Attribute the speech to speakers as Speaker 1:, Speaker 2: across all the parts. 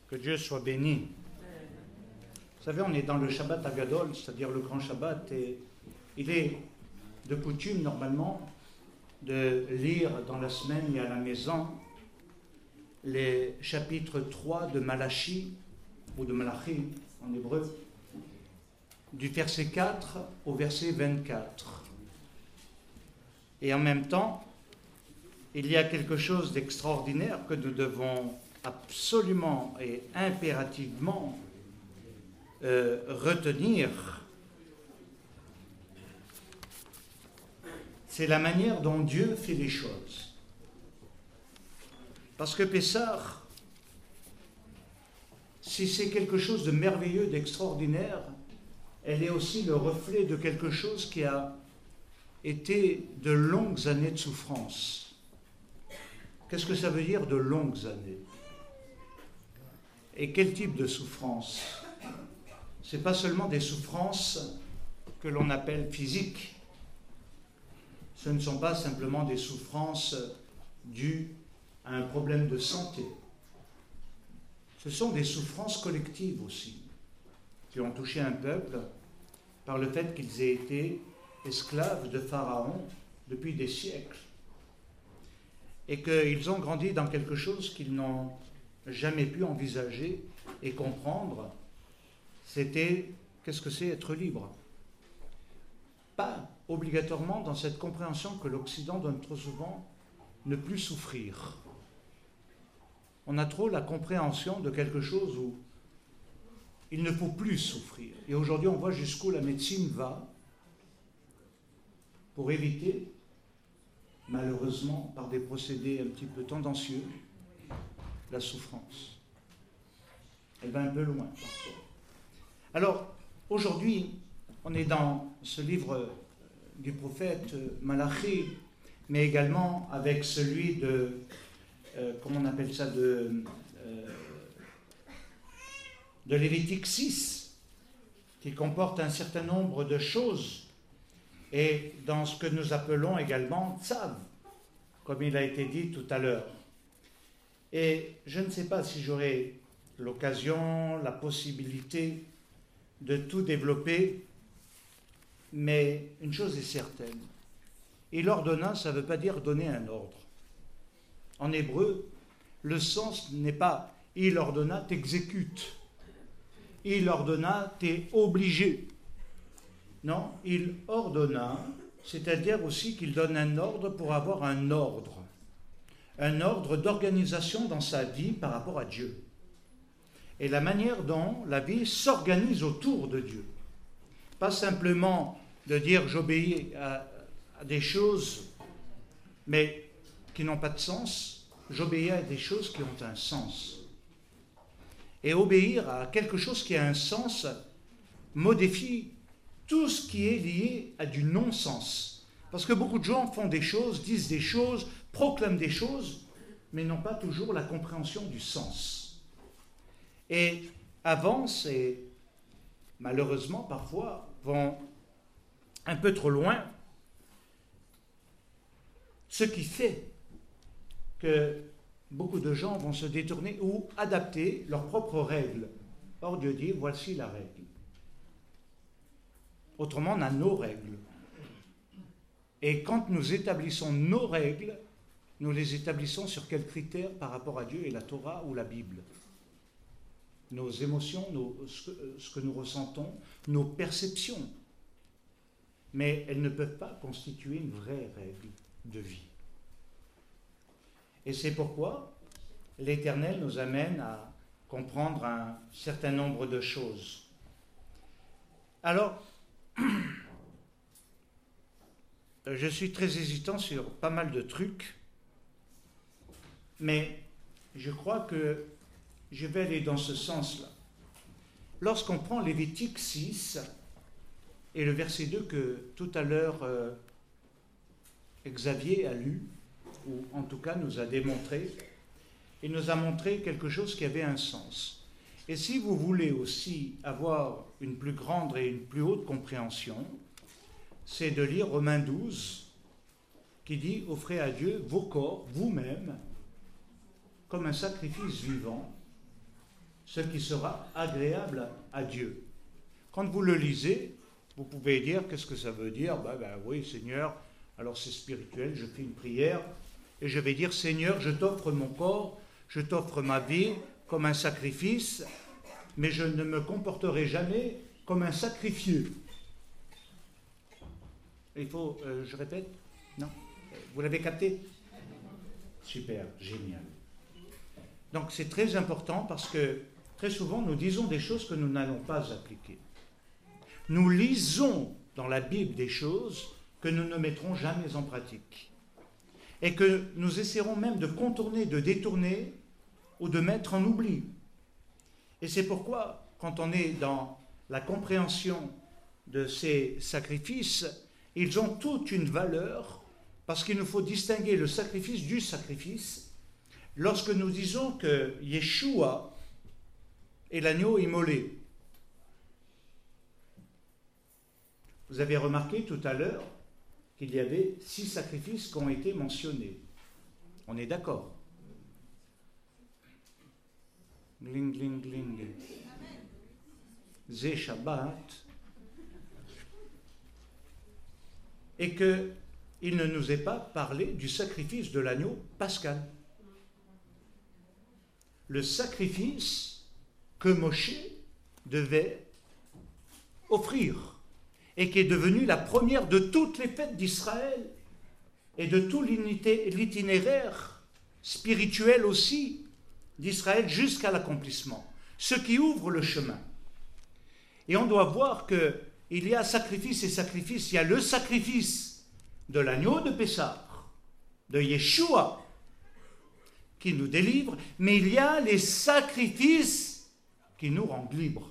Speaker 1: Que Dieu soit béni. Vous savez, on est dans le Shabbat Agadol, c'est-à-dire le grand Shabbat, et il est de coutume, normalement, de lire dans la semaine et à la maison les chapitres 3 de Malachi, ou de Malachi en hébreu, du verset 4 au verset 24. Et en même temps, il y a quelque chose d'extraordinaire que nous devons absolument et impérativement retenir. C'est la manière dont Dieu fait les choses. Parce que Pessah, si c'est quelque chose de merveilleux, d'extraordinaire, elle est aussi le reflet de quelque chose qui a été de longues années de souffrance. Qu'est-ce que ça veut dire de longues années? Et quel type de souffrance? Ce n'est pas seulement des souffrances que l'on appelle physiques. Ce ne sont pas simplement des souffrances dues à un problème de santé. Ce sont des souffrances collectives aussi, qui ont touché un peuple par le fait qu'ils aient été esclaves de Pharaon depuis des siècles. Et qu'ils ont grandi dans quelque chose qu'ils n'ont jamais pu envisager et comprendre. C'était, qu'est-ce que c'est être libre? Pas obligatoirement dans cette compréhension que l'Occident donne trop souvent, ne plus souffrir. On a trop la compréhension de quelque chose où il ne faut plus souffrir. Et aujourd'hui, on voit jusqu'où la médecine va pour éviter, malheureusement, par des procédés un petit peu tendancieux, la souffrance. Elle va un peu loin, parfois. Alors, aujourd'hui, on est dans ce livre du prophète Malachi, mais également avec celui de, comment on appelle ça, de Lévitique 6, qui comporte un certain nombre de choses, et dans ce que nous appelons également Tzav, comme il a été dit tout à l'heure. Et je ne sais pas si j'aurai l'occasion, la possibilité de tout développer, mais une chose est certaine. Il ordonna, ça ne veut pas dire donner un ordre. En hébreu, le sens n'est pas « il ordonna, t'exécutes ». « Il ordonna, t'es obligé ». Non, il ordonna, c'est-à-dire aussi qu'il donne un ordre pour avoir un ordre d'organisation dans sa vie par rapport à Dieu. Et la manière dont la vie s'organise autour de Dieu. Pas simplement de dire j'obéis à des choses, mais qui n'ont pas de sens, j'obéis à des choses qui ont un sens. Et obéir à quelque chose qui a un sens modifie tout ce qui est lié à du non-sens. Parce que beaucoup de gens font des choses, disent des choses, proclament des choses, mais n'ont pas toujours la compréhension du sens. Et avancent et malheureusement parfois vont un peu trop loin, ce qui fait que beaucoup de gens vont se détourner ou adapter leurs propres règles. Or Dieu dit, voici la règle. Autrement, on a nos règles. Et quand nous établissons nos règles, nous les établissons sur quels critères par rapport à Dieu et la Torah ou la Bible? Nos émotions, ce que nous ressentons, nos perceptions. Mais elles ne peuvent pas constituer une vraie règle de vie. Et c'est pourquoi l'Éternel nous amène à comprendre un certain nombre de choses. Alors, je suis très hésitant sur pas mal de trucs, mais je crois que je vais aller dans ce sens-là. Lorsqu'on prend Lévitique 6 et le verset 2 que tout à l'heure Xavier a lu, ou en tout cas nous a démontré, il nous a montré quelque chose qui avait un sens. Et si vous voulez aussi avoir une plus grande et une plus haute compréhension, c'est de lire Romains 12, qui dit « Offrez à Dieu vos corps, vous-même, comme un sacrifice vivant, ce qui sera agréable à Dieu. Quand vous le lisez, vous pouvez dire, qu'est-ce que ça veut dire? Oui, Seigneur, alors c'est spirituel, je fais une prière, et je vais dire, Seigneur, je t'offre mon corps, je t'offre ma vie comme un sacrifice, mais je ne me comporterai jamais comme un sacrifié. Il faut, je répète? Non? Vous l'avez capté? Super, génial. Donc c'est très important parce que très souvent nous disons des choses que nous n'allons pas appliquer. Nous lisons dans la Bible des choses que nous ne mettrons jamais en pratique et que nous essaierons même de contourner, de détourner ou de mettre en oubli. Et c'est pourquoi, quand on est dans la compréhension de ces sacrifices, ils ont toute une valeur parce qu'il nous faut distinguer le sacrifice du sacrifice. Lorsque nous disons que Yeshua est l'agneau immolé, vous avez remarqué tout à l'heure qu'il y avait 6 sacrifices qui ont été mentionnés. On est d'accord? Gling, gling, gling. Zé Shabbat. Et qu'il ne nous est pas parlé du sacrifice de l'agneau pascal. Le sacrifice que Moshe devait offrir et qui est devenu la première de toutes les fêtes d'Israël et de tout l'itinéraire spirituel aussi d'Israël jusqu'à l'accomplissement, ce qui ouvre le chemin. Et on doit voir qu'il y a sacrifice et sacrifice. Il y a le sacrifice de l'agneau de Pessah, de Yeshua, qui nous délivre, mais il y a les sacrifices qui nous rendent libres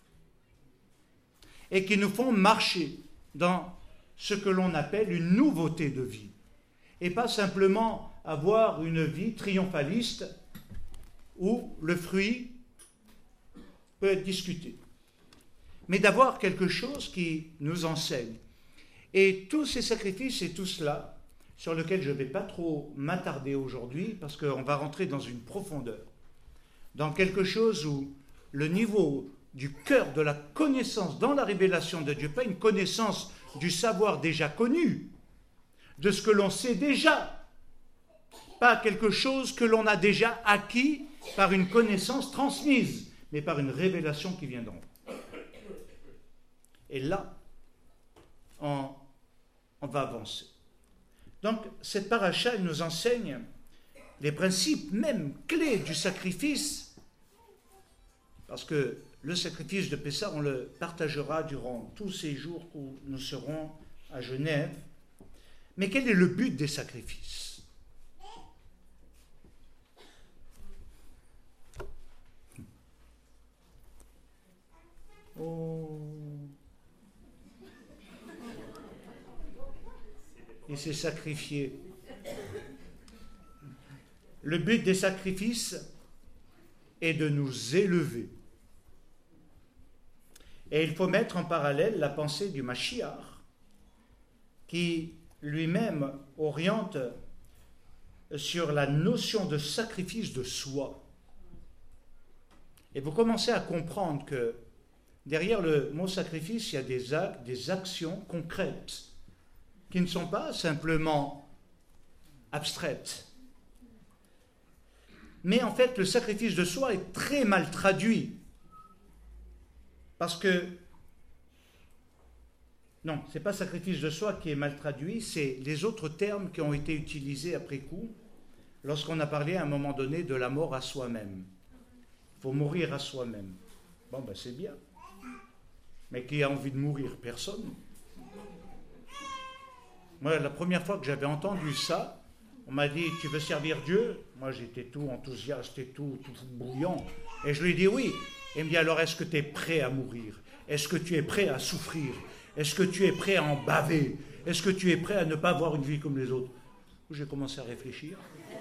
Speaker 1: et qui nous font marcher dans ce que l'on appelle une nouveauté de vie, et pas simplement avoir une vie triomphaliste où le fruit peut être discuté, mais d'avoir quelque chose qui nous enseigne. Et tous ces sacrifices et tout cela, sur lequel je ne vais pas trop m'attarder aujourd'hui, parce qu'on va rentrer dans une profondeur, dans quelque chose où le niveau du cœur, de la connaissance dans la révélation de Dieu, pas une connaissance du savoir déjà connu, de ce que l'on sait déjà, pas quelque chose que l'on a déjà acquis par une connaissance transmise, mais par une révélation qui vient d'en haut. Et là, on va avancer. Donc, cette paracha, elle nous enseigne les principes même clés du sacrifice, parce que le sacrifice de Pessah, on le partagera durant tous ces jours où nous serons à Genève. Mais quel est le but des sacrifices? Oh. Il s'est sacrifié. Le but des sacrifices est de nous élever. Et il faut mettre en parallèle la pensée du Mashiach, qui lui-même oriente sur la notion de sacrifice de soi. Et vous commencez à comprendre que derrière le mot sacrifice, il y a des actes, des actions concrètes, qui ne sont pas simplement abstraites. Mais en fait, le sacrifice de soi est très mal traduit. Parce que, non, ce n'est pas sacrifice de soi qui est mal traduit, c'est les autres termes qui ont été utilisés après coup, lorsqu'on a parlé à un moment donné de la mort à soi-même. Il faut mourir à soi-même. Bon, ben c'est bien. Mais qui a envie de mourir? Personne. Moi, la première fois que j'avais entendu ça, on m'a dit, tu veux servir Dieu? Moi, j'étais tout enthousiaste et tout bouillant. Et je lui ai dit oui. Et il me dit, alors, est-ce que tu es prêt à mourir? Est-ce que tu es prêt à souffrir? Est-ce que tu es prêt à en baver? Est-ce que tu es prêt à ne pas avoir une vie comme les autres? J'ai commencé à réfléchir.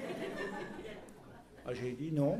Speaker 1: Ah, j'ai dit non.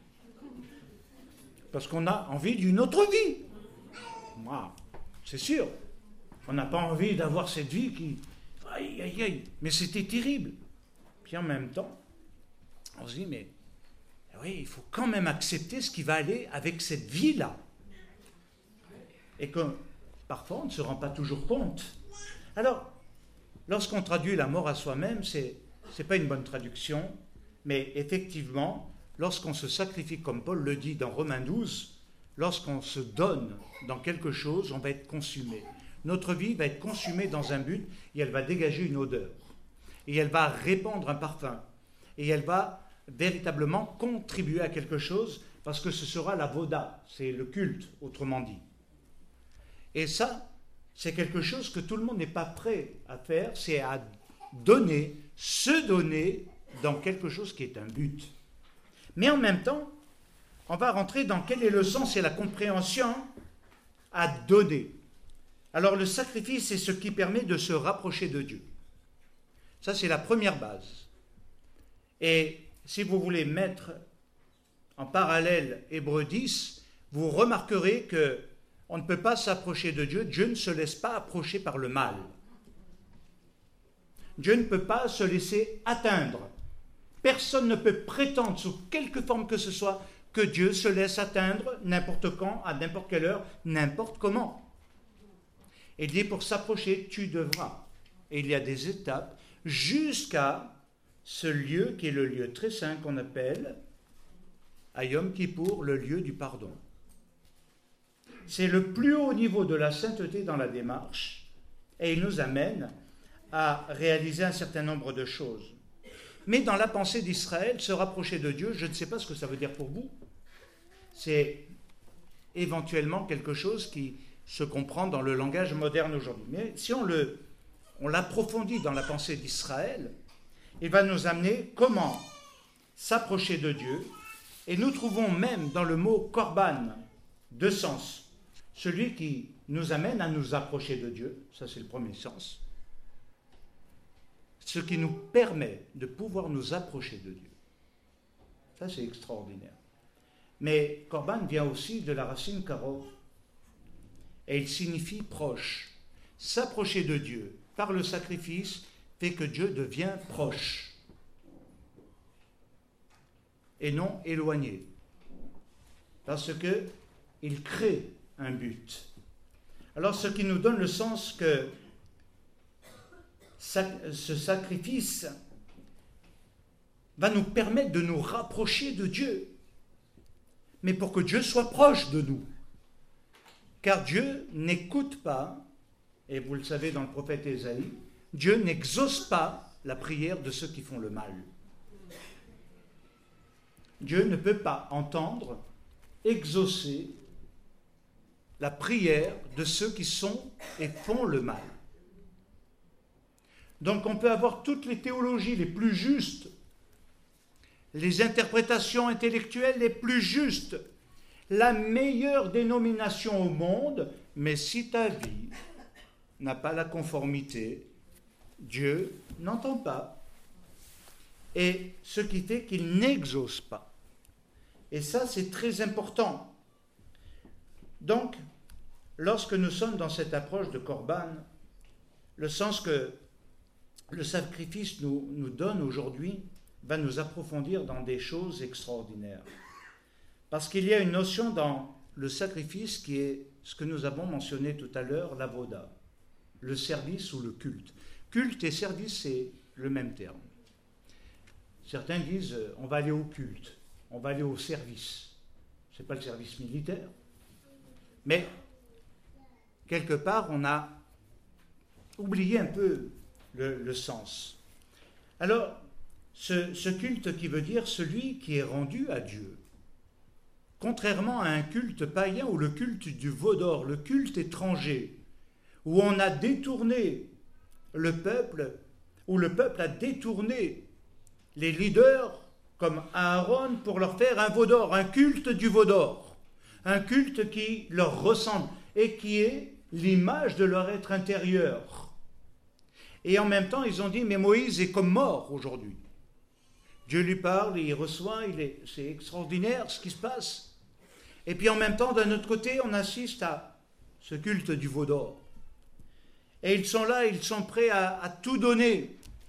Speaker 1: Parce qu'on a envie d'une autre vie. Moi, c'est sûr. On n'a pas envie d'avoir cette vie qui... Aïe, aïe, aïe. Mais c'était terrible. Puis en même temps, on se dit, mais oui, il faut quand même accepter ce qui va aller avec cette vie-là. Et que parfois, on ne se rend pas toujours compte. Alors, lorsqu'on traduit la mort à soi-même, c'est pas une bonne traduction, mais effectivement, lorsqu'on se sacrifie, comme Paul le dit dans Romains 12, lorsqu'on se donne dans quelque chose, on va être consumé. Notre vie va être consumée dans un but et elle va dégager une odeur. Et elle va répandre un parfum. Et elle va véritablement contribuer à quelque chose parce que ce sera la voda, c'est le culte, autrement dit. Et ça, c'est quelque chose que tout le monde n'est pas prêt à faire, c'est à donner, se donner dans quelque chose qui est un but. Mais en même temps, on va rentrer dans quel est le sens et la compréhension à donner. Alors le sacrifice, c'est ce qui permet de se rapprocher de Dieu. Ça, c'est la première base. Et si vous voulez mettre en parallèle Hébreux 10, vous remarquerez qu'on ne peut pas s'approcher de Dieu. Dieu ne se laisse pas approcher par le mal. Dieu ne peut pas se laisser atteindre. Personne ne peut prétendre, sous quelque forme que ce soit, que Dieu se laisse atteindre n'importe quand, à n'importe quelle heure, n'importe comment. Et il dit, pour s'approcher, tu devras. Et il y a des étapes jusqu'à ce lieu qui est le lieu très saint qu'on appelle, à Yom Kippour, le lieu du pardon. C'est le plus haut niveau de la sainteté dans la démarche et il nous amène à réaliser un certain nombre de choses. Mais dans la pensée d'Israël, se rapprocher de Dieu, je ne sais pas ce que ça veut dire pour vous. C'est éventuellement quelque chose qui se comprend dans le langage moderne aujourd'hui. Mais si on l'approfondit dans la pensée d'Israël, il va nous amener comment s'approcher de Dieu. Et nous trouvons même dans le mot korban deux sens. Celui qui nous amène à nous approcher de Dieu, ça c'est le premier sens. Ce qui nous permet de pouvoir nous approcher de Dieu. Ça c'est extraordinaire. Mais korban vient aussi de la racine karov. Et il signifie proche. S'approcher de Dieu par le sacrifice fait que Dieu devient proche et non éloigné, parce qu'il crée un but. Alors ce qui nous donne le sens que ce sacrifice va nous permettre de nous rapprocher de Dieu, mais pour que Dieu soit proche de nous. Car Dieu n'écoute pas, et vous le savez dans le prophète Ésaïe, Dieu n'exauce pas la prière de ceux qui font le mal. Dieu ne peut pas entendre, exaucer la prière de ceux qui sont et font le mal. Donc on peut avoir toutes les théologies les plus justes, les interprétations intellectuelles les plus justes, la meilleure dénomination au monde, mais si ta vie n'a pas la conformité, Dieu n'entend pas. Et ce qui fait qu'il n'exauce pas. Et ça, c'est très important. Donc, lorsque nous sommes dans cette approche de Korban, le sens que le sacrifice nous donne aujourd'hui va nous approfondir dans des choses extraordinaires. Parce qu'il y a une notion dans le sacrifice qui est ce que nous avons mentionné tout à l'heure, l'avoda, le service ou le culte. Culte et service, c'est le même terme. Certains disent, on va aller au culte, on va aller au service. Ce n'est pas le service militaire. Mais, quelque part, on a oublié un peu le sens. Alors, ce culte qui veut dire celui qui est rendu à Dieu. Contrairement à un culte païen ou le culte du veau d'or, le culte étranger, où on a détourné le peuple, où le peuple a détourné les leaders comme Aaron pour leur faire un veau d'or, un culte du veau d'or, un culte qui leur ressemble et qui est l'image de leur être intérieur. Et en même temps, ils ont dit, mais Moïse est comme mort aujourd'hui. Dieu lui parle, il reçoit, c'est extraordinaire ce qui se passe. Et puis en même temps, d'un autre côté, on assiste à ce culte du veau d'or. Et ils sont là, ils sont prêts à tout donner.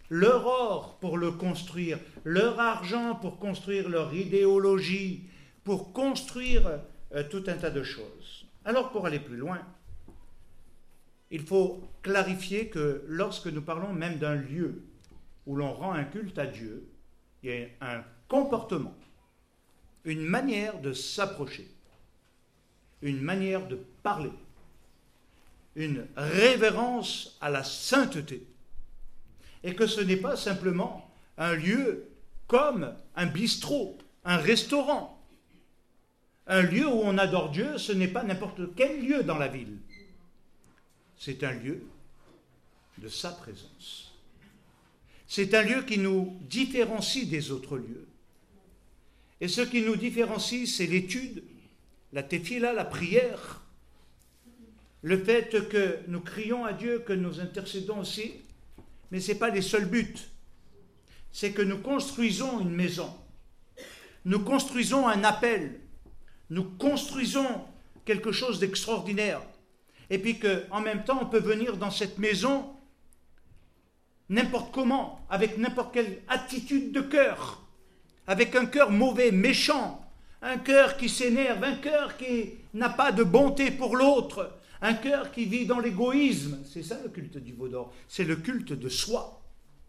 Speaker 1: leur or pour le construire, leur argent pour construire leur idéologie, pour construire tout un tas de choses. Alors pour aller plus loin, il faut clarifier que lorsque nous parlons même d'un lieu où l'on rend un culte à Dieu, il y a un comportement, une manière de s'approcher, une manière de parler, une révérence à la sainteté. Et que ce n'est pas simplement un lieu comme un bistrot, un restaurant. Un lieu où on adore Dieu, ce n'est pas n'importe quel lieu dans la ville. C'est un lieu de sa présence. C'est un lieu qui nous différencie des autres lieux. Et ce qui nous différencie, c'est l'étude, la tefila, la prière, le fait que nous crions à Dieu, que nous intercédons aussi, mais ce n'est pas les seuls buts. C'est que nous construisons une maison, nous construisons un appel, nous construisons quelque chose d'extraordinaire. Et puis qu'en même temps, on peut venir dans cette maison n'importe comment, avec n'importe quelle attitude de cœur, avec un cœur mauvais, méchant, un cœur qui s'énerve, un cœur qui n'a pas de bonté pour l'autre, un cœur qui vit dans l'égoïsme. C'est ça le culte du veau d'or, c'est le culte de soi.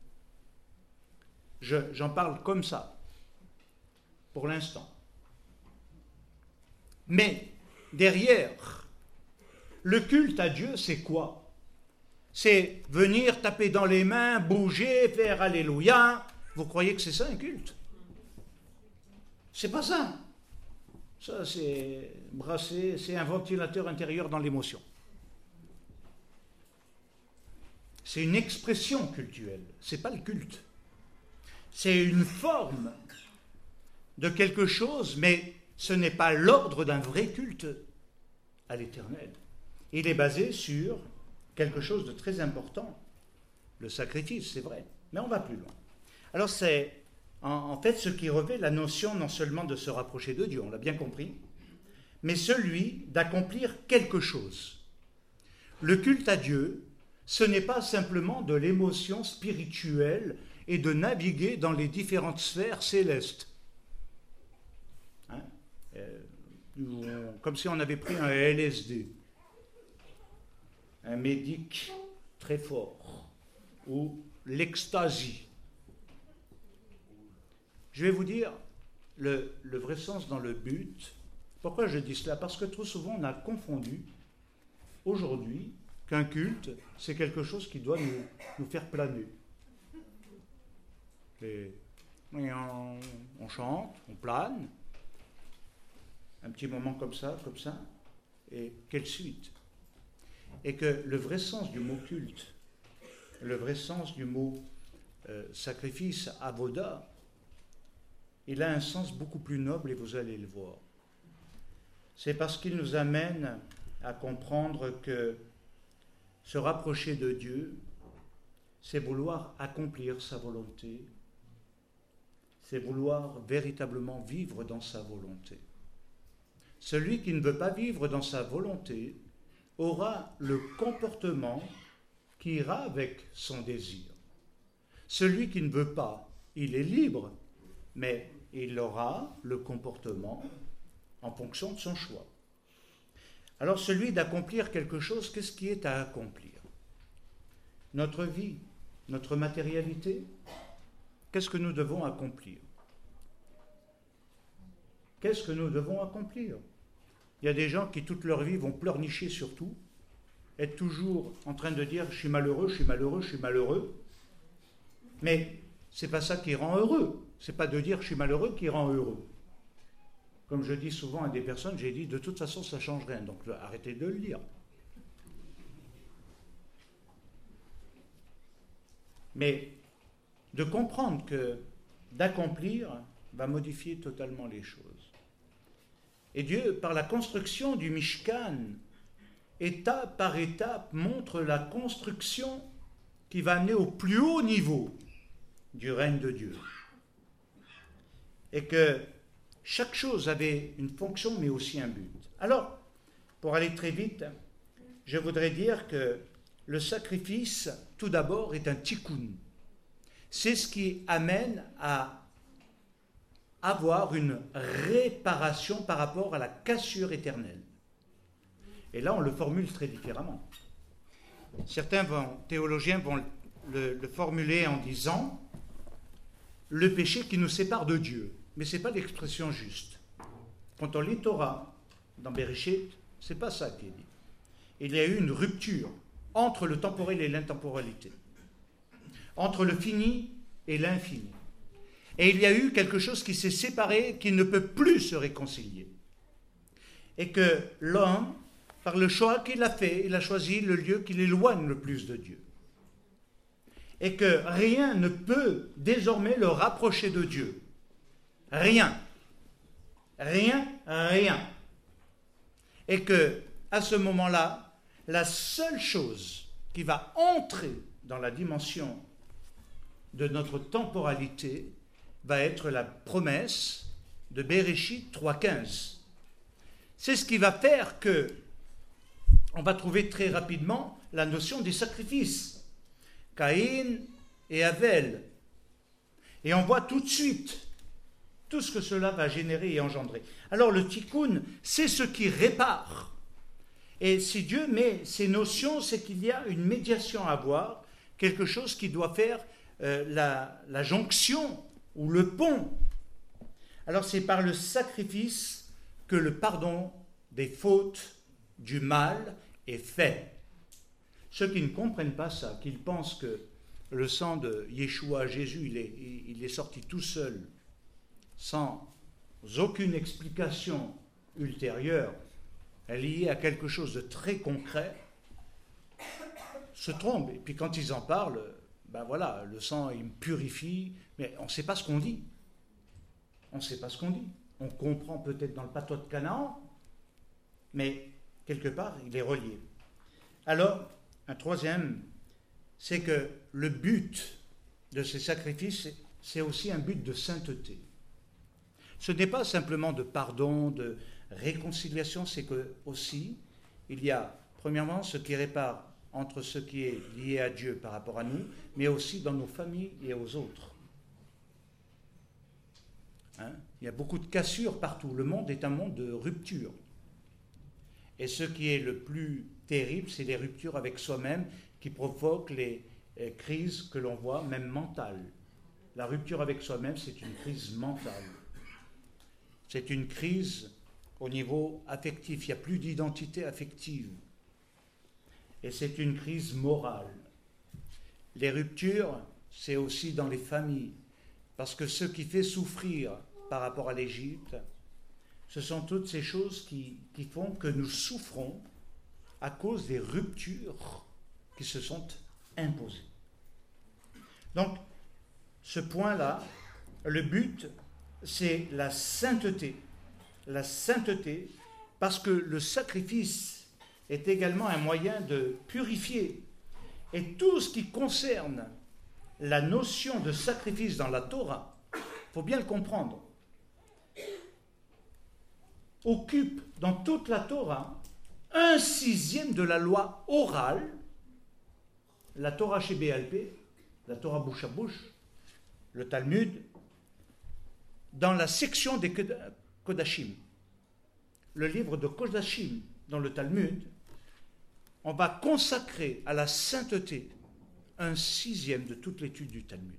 Speaker 1: J'en parle comme ça, pour l'instant. Mais derrière, le culte à Dieu, c'est quoi? C'est venir taper dans les mains, bouger, faire Alléluia. Vous croyez que c'est ça un culte? C'est pas ça. Ça, c'est brasser, c'est un ventilateur intérieur dans l'émotion. C'est une expression cultuelle, c'est pas le culte. C'est une forme de quelque chose, mais ce n'est pas l'ordre d'un vrai culte à l'Éternel. Il est basé sur quelque chose de très important, le sacrifice, c'est vrai, mais on va plus loin. Alors c'est en fait ce qui revêt la notion non seulement de se rapprocher de Dieu, on l'a bien compris, mais celui d'accomplir quelque chose. Le culte à Dieu, ce n'est pas simplement de l'émotion spirituelle et de naviguer dans les différentes sphères célestes. Hein? Comme si on avait pris un LSD, un médic très fort, ou l'ecstasy. Je vais vous dire le vrai sens dans le but. Pourquoi je dis cela? Parce que trop souvent on a confondu aujourd'hui qu'un culte, c'est quelque chose qui doit nous faire planer. Et on chante, on plane, un petit moment comme ça, et quelle suite? Et que le vrai sens du mot culte, le vrai sens du mot sacrifice, avoda, il a un sens beaucoup plus noble et vous allez le voir. C'est parce qu'il nous amène à comprendre que se rapprocher de Dieu, c'est vouloir accomplir sa volonté, c'est vouloir véritablement vivre dans sa volonté. Celui qui ne veut pas vivre dans sa volonté aura le comportement qui ira avec son désir. Celui qui ne veut pas, il est libre, mais il aura le comportement en fonction de son choix. Alors celui d'accomplir quelque chose, qu'est-ce qui est à accomplir? Notre vie, notre matérialité, qu'est-ce que nous devons accomplir? Qu'est-ce que nous devons accomplir? Il y a des gens qui toute leur vie vont pleurnicher sur tout, être toujours en train de dire « je suis malheureux, je suis malheureux, je suis malheureux ». Mais ce n'est pas ça qui rend heureux. Ce n'est pas de dire « je suis malheureux » qui rend heureux. Comme je dis souvent à des personnes, j'ai dit « de toute façon, ça ne change rien, donc arrêtez de le dire ». Mais de comprendre que d'accomplir va modifier totalement les choses. Et Dieu, par la construction du Mishkan, étape par étape, montre la construction qui va amener au plus haut niveau du règne de Dieu. Et que chaque chose avait une fonction, mais aussi un but. Alors, pour aller très vite, je voudrais dire que le sacrifice, tout d'abord, est un tikkun. c'est ce qui amène à avoir une réparation par rapport à la cassure éternelle. Et là, on le formule très différemment. Certains théologiens vont le formuler en disant le péché qui nous sépare de Dieu. Mais ce n'est pas l'expression juste. Quand on lit Torah, dans Bereshit, ce n'est pas ça qui est dit. Il y a eu une rupture entre le temporel et l'intemporalité, entre le fini et l'infini. Et il y a eu quelque chose qui s'est séparé, qui ne peut plus se réconcilier. Et que l'homme, par le choix qu'il a fait, il a choisi le lieu qui l'éloigne le plus de Dieu. Et que rien ne peut désormais le rapprocher de Dieu. Rien. Rien, rien. Et que, à ce moment-là, la seule chose qui va entrer dans la dimension de notre temporalité va être la promesse de Bereshit 3.15. C'est ce qui va faire que on va trouver très rapidement la notion des sacrifices. Caïn et Abel. Et on voit tout de suite tout ce que cela va générer et engendrer. Alors le tikkun, c'est ce qui répare. Et si Dieu met ces notions, c'est qu'il y a une médiation à avoir, quelque chose qui doit faire la jonction ou le pont. Alors c'est par le sacrifice que le pardon des fautes, du mal est fait. Ceux qui ne comprennent pas ça, qu'ils pensent que le sang de Yeshua, Jésus, il est sorti tout seul, sans aucune explication ultérieure, liée à quelque chose de très concret, se trompent. Et puis quand ils en parlent, ben voilà, le sang, il me purifie, mais on ne sait pas ce qu'on dit. On ne sait pas ce qu'on dit. On comprend peut-être dans le patois de Canaan, mais quelque part, il est relié. Alors, un troisième, c'est que le but de ces sacrifices, c'est aussi un but de sainteté. Ce n'est pas simplement de pardon, de réconciliation, c'est que aussi, il y a, premièrement, ce qui répare entre ce qui est lié à Dieu par rapport à nous, mais aussi dans nos familles et aux autres. Il y a beaucoup de cassures partout. Le monde est un monde de rupture. Et ce qui est le plus terrible, c'est les ruptures avec soi-même qui provoquent les crises que l'on voit, même mentales. La rupture avec soi-même, c'est une crise mentale. C'est une crise au niveau affectif. Il n'y a plus d'identité affective. Et c'est une crise morale. Les ruptures, c'est aussi dans les familles. Parce que ce qui fait souffrir par rapport à l'Égypte, ce sont toutes ces choses qui font que nous souffrons à cause des ruptures qui se sont imposées. Donc, ce point-là, le but, c'est la sainteté. La sainteté, parce que le sacrifice est également un moyen de purifier. Et tout ce qui concerne la notion de sacrifice dans la Torah, il faut bien le comprendre, occupe dans toute la Torah 1/6 de la loi orale, la Torah chez Béalpé, la Torah bouche à bouche, le Talmud, dans la section des Kodashim. Le livre de Kodashim dans le Talmud, on va consacrer à la sainteté 1/6 de toute l'étude du Talmud.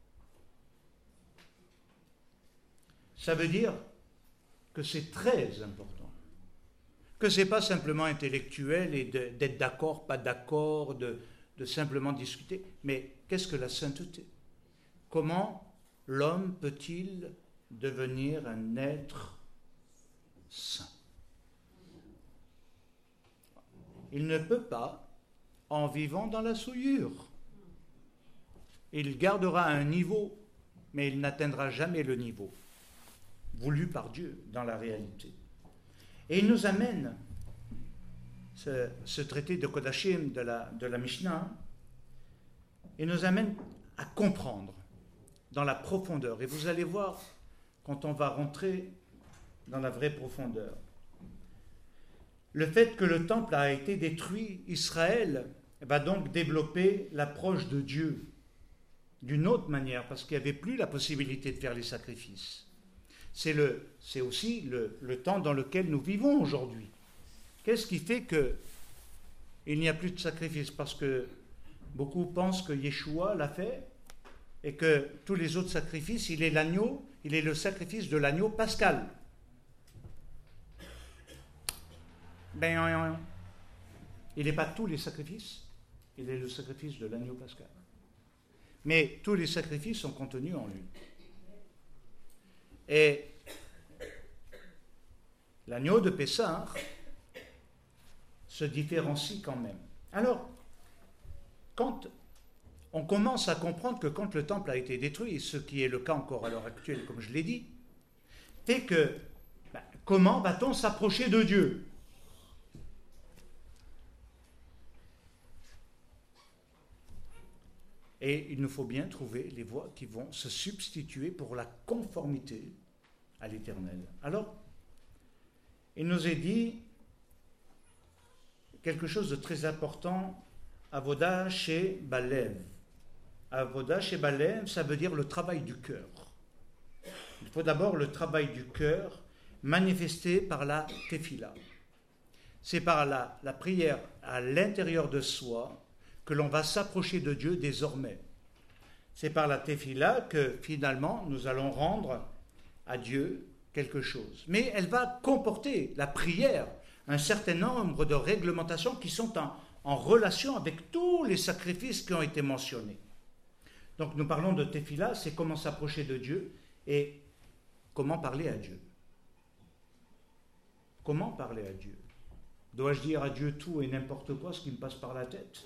Speaker 1: Ça veut dire que c'est très important, que ce n'est pas simplement intellectuel et d'être d'accord, pas d'accord, de simplement discuter, mais qu'est-ce que la sainteté? Comment l'homme peut-il devenir un être saint? Il ne peut pas en vivant dans la souillure. Il gardera un niveau, mais il n'atteindra jamais le niveau voulu par Dieu dans la réalité. Et il nous amène, ce traité de Kodashim de la Mishnah, il nous amène à comprendre dans la profondeur. Et vous allez voir, quand on va rentrer dans la vraie profondeur, le fait que le temple a été détruit, Israël va donc développer l'approche de Dieu. d'une autre manière, parce qu'il n'y avait plus la possibilité de faire les sacrifices. C'est aussi le temps dans lequel nous vivons aujourd'hui. Qu'est-ce qui fait qu'il n'y a plus de sacrifices? Parce que beaucoup pensent que Yeshua l'a fait et que tous les autres sacrifices, il est l'agneau, il est le sacrifice de l'agneau pascal. Ben, il n'est pas tous les sacrifices, il est le sacrifice de l'agneau pascal. Mais tous les sacrifices sont contenus en lui. Et l'agneau de Pessah se différencie quand même. Alors, quand on commence à comprendre que quand le temple a été détruit, ce qui est le cas encore à l'heure actuelle, comme je l'ai dit, c'est que comment va-t-on s'approcher de Dieu? Et il nous faut bien trouver les voies qui vont se substituer pour la conformité à l'Éternel. Alors, il nous est dit quelque chose de très important, Avoda chez Balev. Avoda chez Balev, ça veut dire le travail du cœur. Il faut d'abord le travail du cœur manifesté par la tefila. C'est par la prière à l'intérieur de soi que l'on va s'approcher de Dieu désormais. C'est par la tefila que finalement nous allons rendre à Dieu quelque chose. Mais elle va comporter, la prière, un certain nombre de réglementations qui sont en relation avec tous les sacrifices qui ont été mentionnés. Donc nous parlons de tefila, c'est comment s'approcher de Dieu et comment parler à Dieu. Comment parler à Dieu? Dois-je dire à Dieu tout et n'importe quoi, ce qui me passe par la tête?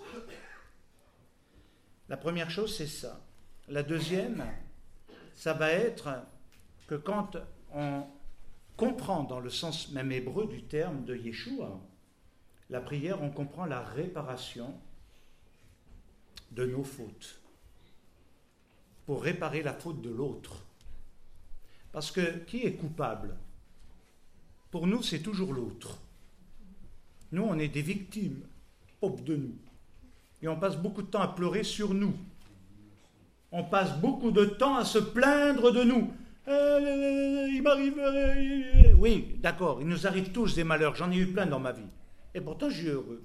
Speaker 1: La première chose, c'est ça. La deuxième, ça va être que quand on comprend dans le sens même hébreu du terme de Yeshua, la prière, on comprend la réparation de nos fautes, pour réparer la faute de l'autre. Parce que qui est coupable? Pour nous, c'est toujours l'autre. Nous, on est des victimes, pauvres de nous. Et on passe beaucoup de temps à pleurer sur nous. On passe beaucoup de temps à se plaindre de nous. Il m'arrive... Oui, d'accord, il nous arrive tous des malheurs. J'en ai eu plein dans ma vie. Et pourtant, je suis heureux.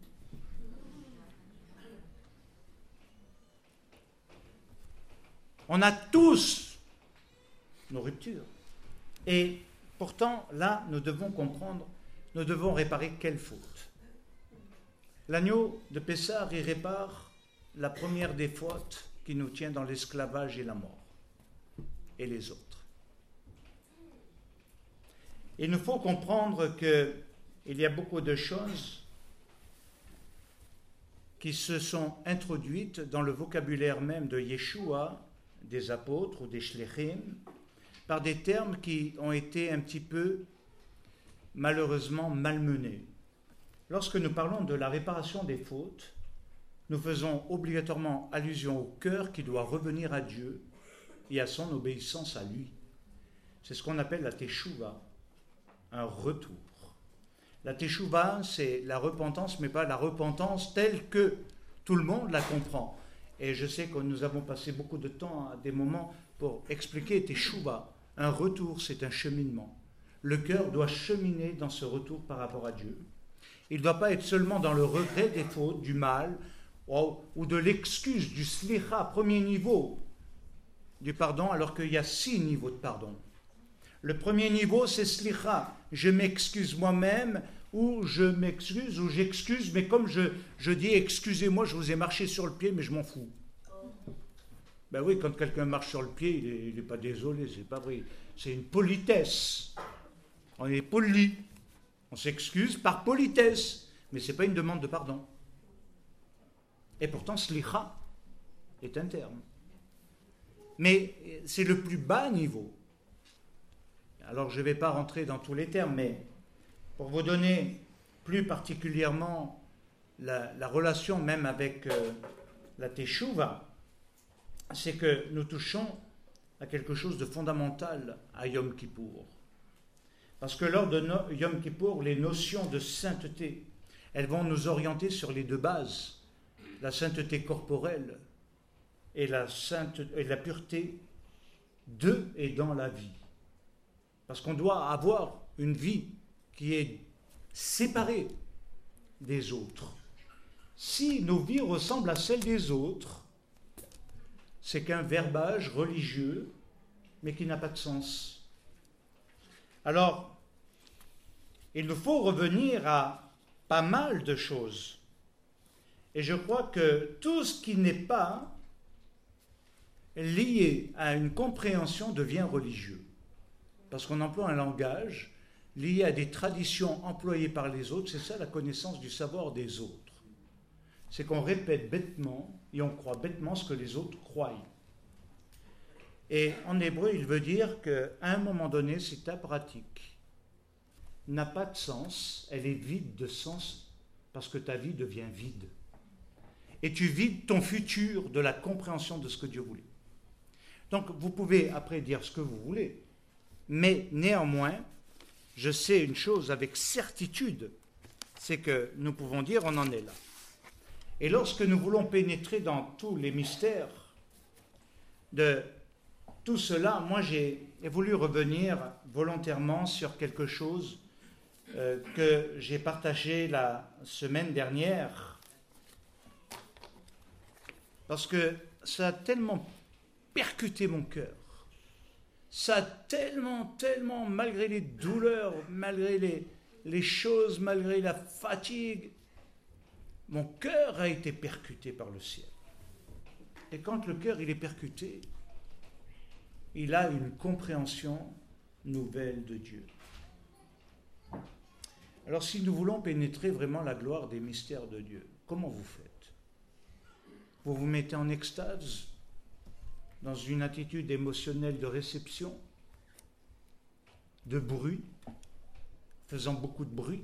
Speaker 1: On a tous nos ruptures. Et pourtant, là, nous devons comprendre, nous devons réparer quelle faute? L'agneau de Pessah, il répare la première des fautes qui nous tient dans l'esclavage et la mort, et les autres. Il nous faut comprendre qu'il y a beaucoup de choses qui se sont introduites dans le vocabulaire même de Yeshua, des apôtres ou des shlichim, par des termes qui ont été un petit peu, malheureusement, malmenés. Lorsque nous parlons de la réparation des fautes, nous faisons obligatoirement allusion au cœur qui doit revenir à Dieu et à son obéissance à lui. C'est ce qu'on appelle la teshuva, un retour. La teshuva, c'est la repentance, mais pas la repentance telle que tout le monde la comprend. Et je sais que nous avons passé beaucoup de temps à des moments pour expliquer teshuva. Un retour, c'est un cheminement. Le cœur doit cheminer dans ce retour par rapport à Dieu. Il ne doit pas être seulement dans le regret des fautes, du mal, ou de l'excuse, du slicha, premier niveau du pardon, alors qu'il y a 6 niveaux de pardon. Le premier niveau, c'est slicha. Je m'excuse moi-même, ou je m'excuse, ou j'excuse, mais comme je dis excusez-moi, je vous ai marché sur le pied, mais je m'en fous. Ben oui, quand quelqu'un marche sur le pied, il n'est pas désolé, c'est pas vrai. C'est une politesse. On est poli. On s'excuse par politesse, mais ce n'est pas une demande de pardon. Et pourtant, slicha est un terme. Mais c'est le plus bas niveau. Alors, je ne vais pas rentrer dans tous les termes, mais pour vous donner plus particulièrement la relation même avec la teshuva, c'est que nous touchons à quelque chose de fondamental à Yom Kippour. Parce que lors de Yom Kippour, les notions de sainteté, elles vont nous orienter sur les deux bases, la sainteté corporelle et la pureté de et dans la vie. Parce qu'on doit avoir une vie qui est séparée des autres. Si nos vies ressemblent à celles des autres, c'est qu'un verbage religieux, mais qui n'a pas de sens. Alors, il nous faut revenir à pas mal de choses. Et je crois que tout ce qui n'est pas lié à une compréhension devient religieux. Parce qu'on emploie un langage lié à des traditions employées par les autres, c'est ça la connaissance du savoir des autres. C'est qu'on répète bêtement et on croit bêtement ce que les autres croient. Et en hébreu, il veut dire qu'à un moment donné, si ta pratique n'a pas de sens, elle est vide de sens parce que ta vie devient vide. Et tu vides ton futur de la compréhension de ce que Dieu voulait. Donc vous pouvez après dire ce que vous voulez, mais néanmoins, je sais une chose avec certitude, c'est que nous pouvons dire on en est là. Et lorsque nous voulons pénétrer dans tous les mystères de tout cela, moi j'ai voulu revenir volontairement sur quelque chose que j'ai partagé la semaine dernière, parce que ça a tellement percuté mon cœur. Ça a tellement, malgré les douleurs, malgré les choses, malgré la fatigue, mon cœur a été percuté par le ciel. Et quand le cœur il est percuté, il a une compréhension nouvelle de Dieu. Alors si nous voulons pénétrer vraiment la gloire des mystères de Dieu, comment vous faites? Vous vous mettez en extase, dans une attitude émotionnelle de réception, de bruit, faisant beaucoup de bruit?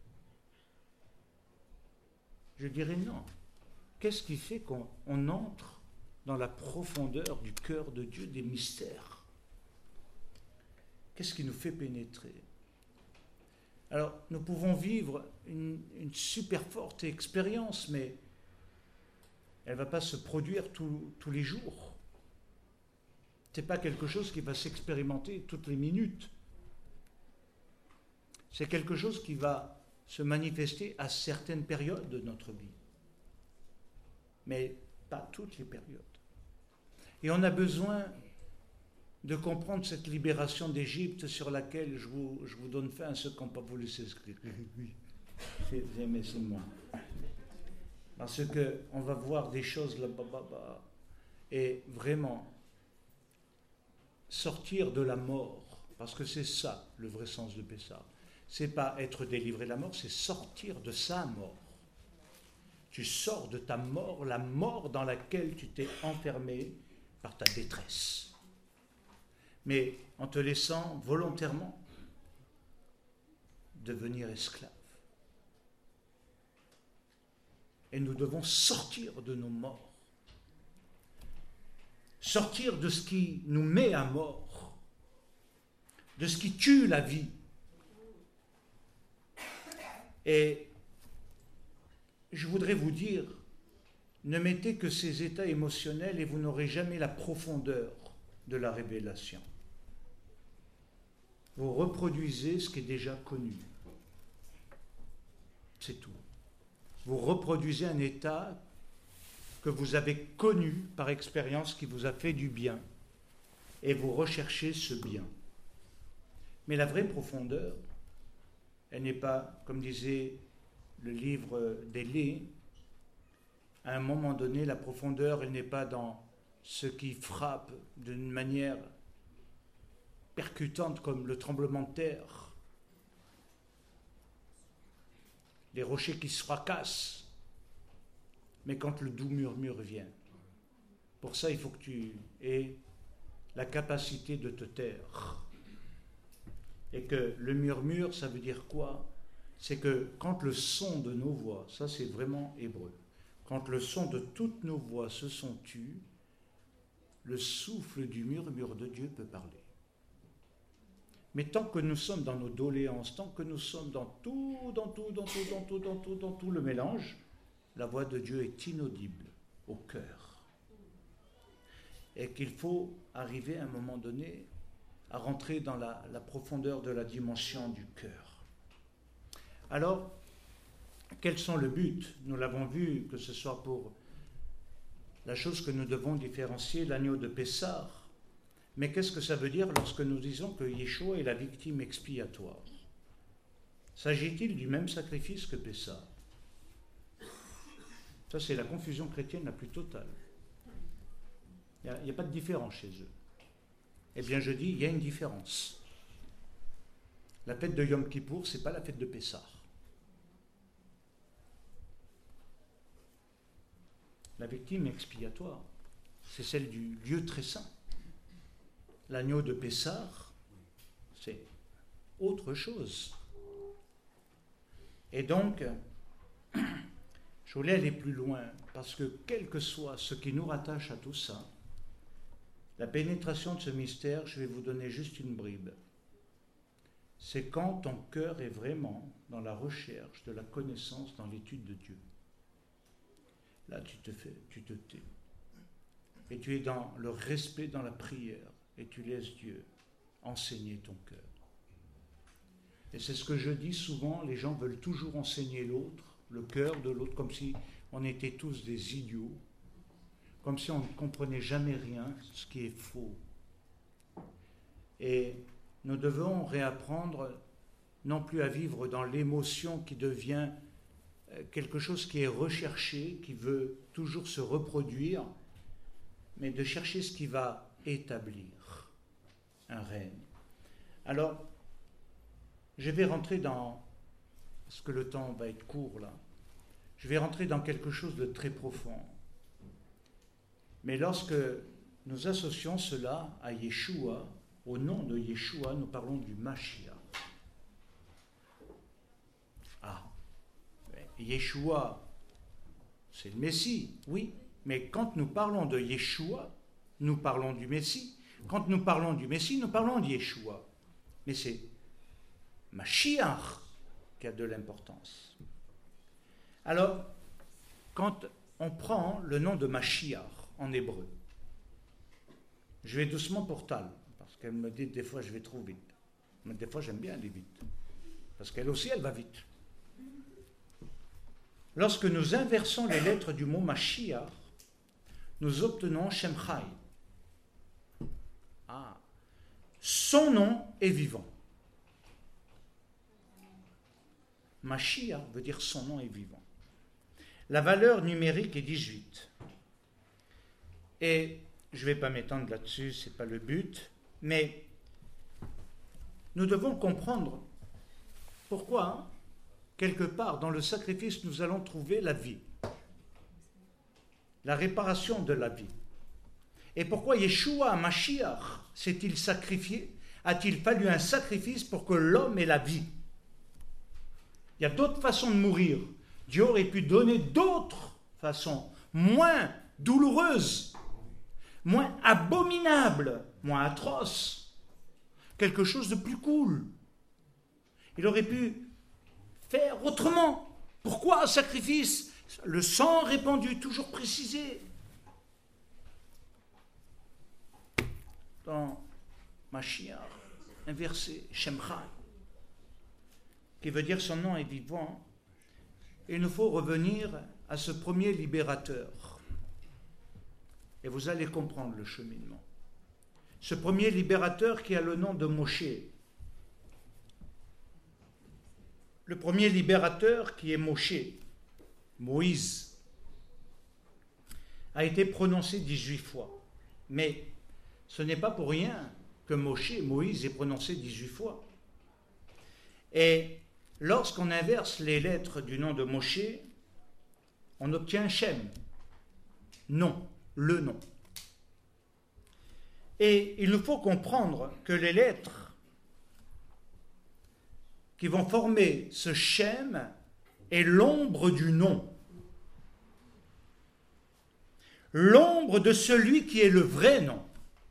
Speaker 1: Je dirais non. Qu'est-ce qui fait qu'on entre dans la profondeur du cœur de Dieu, des mystères? Qu'est-ce qui nous fait pénétrer? Alors, nous pouvons vivre une super forte expérience, mais elle ne va pas se produire tous les jours. Ce n'est pas quelque chose qui va s'expérimenter toutes les minutes. C'est quelque chose qui va se manifester à certaines périodes de notre vie. Mais pas toutes les périodes. Et on a besoin de comprendre cette libération d'Égypte sur laquelle je vous donne fin à ceux qui n'ont pas voulu s'inscrire. Oui, c'est moi. Parce qu'on va voir des choses là-bas, et vraiment sortir de la mort, parce que c'est ça le vrai sens de Pessah. C'est pas être délivré de la mort, c'est sortir de sa mort. Tu sors de ta mort, la mort dans laquelle tu t'es enfermé par ta détresse. Mais en te laissant volontairement devenir esclave. Et nous devons sortir de nos morts. Sortir de ce qui nous met à mort, de ce qui tue la vie. Et je voudrais vous dire, ne mettez que ces états émotionnels et vous n'aurez jamais la profondeur de la révélation. Vous reproduisez ce qui est déjà connu. C'est tout. Vous reproduisez un état que vous avez connu par expérience qui vous a fait du bien. Et vous recherchez ce bien. Mais la vraie profondeur, elle n'est pas, comme disait le livre d'Élé, à un moment donné, la profondeur, elle n'est pas dans ce qui frappe d'une manière percutante comme le tremblement de terre, les rochers qui se fracassent, mais quand le doux murmure vient. Pour ça, il faut que tu aies la capacité de te taire. Et que le murmure, ça veut dire quoi? C'est que quand le son de nos voix, ça c'est vraiment hébreu, quand le son de toutes nos voix se sont tus, le souffle du murmure de Dieu peut parler. Mais tant que nous sommes dans nos doléances, tant que nous sommes dans tout le mélange, la voix de Dieu est inaudible au cœur. et qu'il faut arriver à un moment donné à rentrer dans la profondeur de la dimension du cœur. Alors, quels sont les buts? Nous l'avons vu, que ce soit pour la chose que nous devons différencier, l'agneau de Pessah. Mais qu'est-ce que ça veut dire lorsque nous disons que Yeshua est la victime expiatoire? S'agit-il du même sacrifice que Pessah? Ça, c'est la confusion chrétienne la plus totale. Il n'y a pas de différence chez eux. Eh bien, je dis, il y a une différence. La fête de Yom Kippour, ce n'est pas la fête de Pessah. La victime expiatoire, c'est celle du lieu très saint. L'agneau de Pessah, c'est autre chose. Et donc, je voulais aller plus loin, parce que quel que soit ce qui nous rattache à tout ça, la pénétration de ce mystère, je vais vous donner juste une bribe. C'est quand ton cœur est vraiment dans la recherche de la connaissance, dans l'étude de Dieu. Là, tu te tais. Et tu es dans le respect, dans la prière, et tu laisses Dieu enseigner ton cœur. Et c'est ce que je dis souvent, les gens veulent toujours enseigner l'autre, le cœur de l'autre, comme si on était tous des idiots, comme si on ne comprenait jamais rien, ce qui est faux. Et nous devons réapprendre non plus à vivre dans l'émotion qui devient quelque chose qui est recherché, qui veut toujours se reproduire, mais de chercher ce qui va établir un règne. Alors, je vais rentrer dans, parce que le temps va être court là, je vais rentrer dans quelque chose de très profond. Mais lorsque nous associons cela à Yeshua, au nom de Yeshua, nous parlons du Mashiach. Ah, Yeshua, c'est le Messie, oui, mais quand nous parlons de Yeshua, nous parlons du Messie. Quand nous parlons du Messie, nous parlons de Yeshua. Mais c'est Mashiach qui a de l'importance. Alors, quand on prend le nom de Mashiach en hébreu, je vais doucement pour Tal, parce qu'elle me dit des fois je vais trop vite. Mais des fois j'aime bien aller vite, parce qu'elle aussi elle va vite. Lorsque nous inversons les lettres du mot Mashiach, nous obtenons Shem Chai. Ah, son nom est vivant. Mashiach veut dire son nom est vivant. La valeur numérique est 18. Et je ne vais pas m'étendre là-dessus, ce n'est pas le but, mais nous devons comprendre pourquoi, quelque part dans le sacrifice, nous allons trouver la vie, la réparation de la vie. Et pourquoi Yeshua, Mashiach, s'est-il sacrifié? A-t-il fallu un sacrifice pour que l'homme ait la vie? Il y a d'autres façons de mourir. Dieu aurait pu donner d'autres façons, moins douloureuses, moins abominables, moins atroces, quelque chose de plus cool. Il aurait pu faire autrement. Pourquoi un sacrifice? Le sang répandu, toujours précisé. Dans Mashiach, un verset, Shem Chai, qui veut dire son nom est vivant. Il nous faut revenir à ce premier libérateur. Et vous allez comprendre le cheminement. Ce premier libérateur qui a le nom de Moshe. Le premier libérateur qui est Moshe, Moïse, a été prononcé 18 fois. Mais ce n'est pas pour rien que Moïse est prononcé 18 fois. Et lorsqu'on inverse les lettres du nom de Moshe, on obtient Shem, nom, le nom. Et il nous faut comprendre que les lettres qui vont former ce Shem est l'ombre du nom. L'ombre de celui qui est le vrai nom.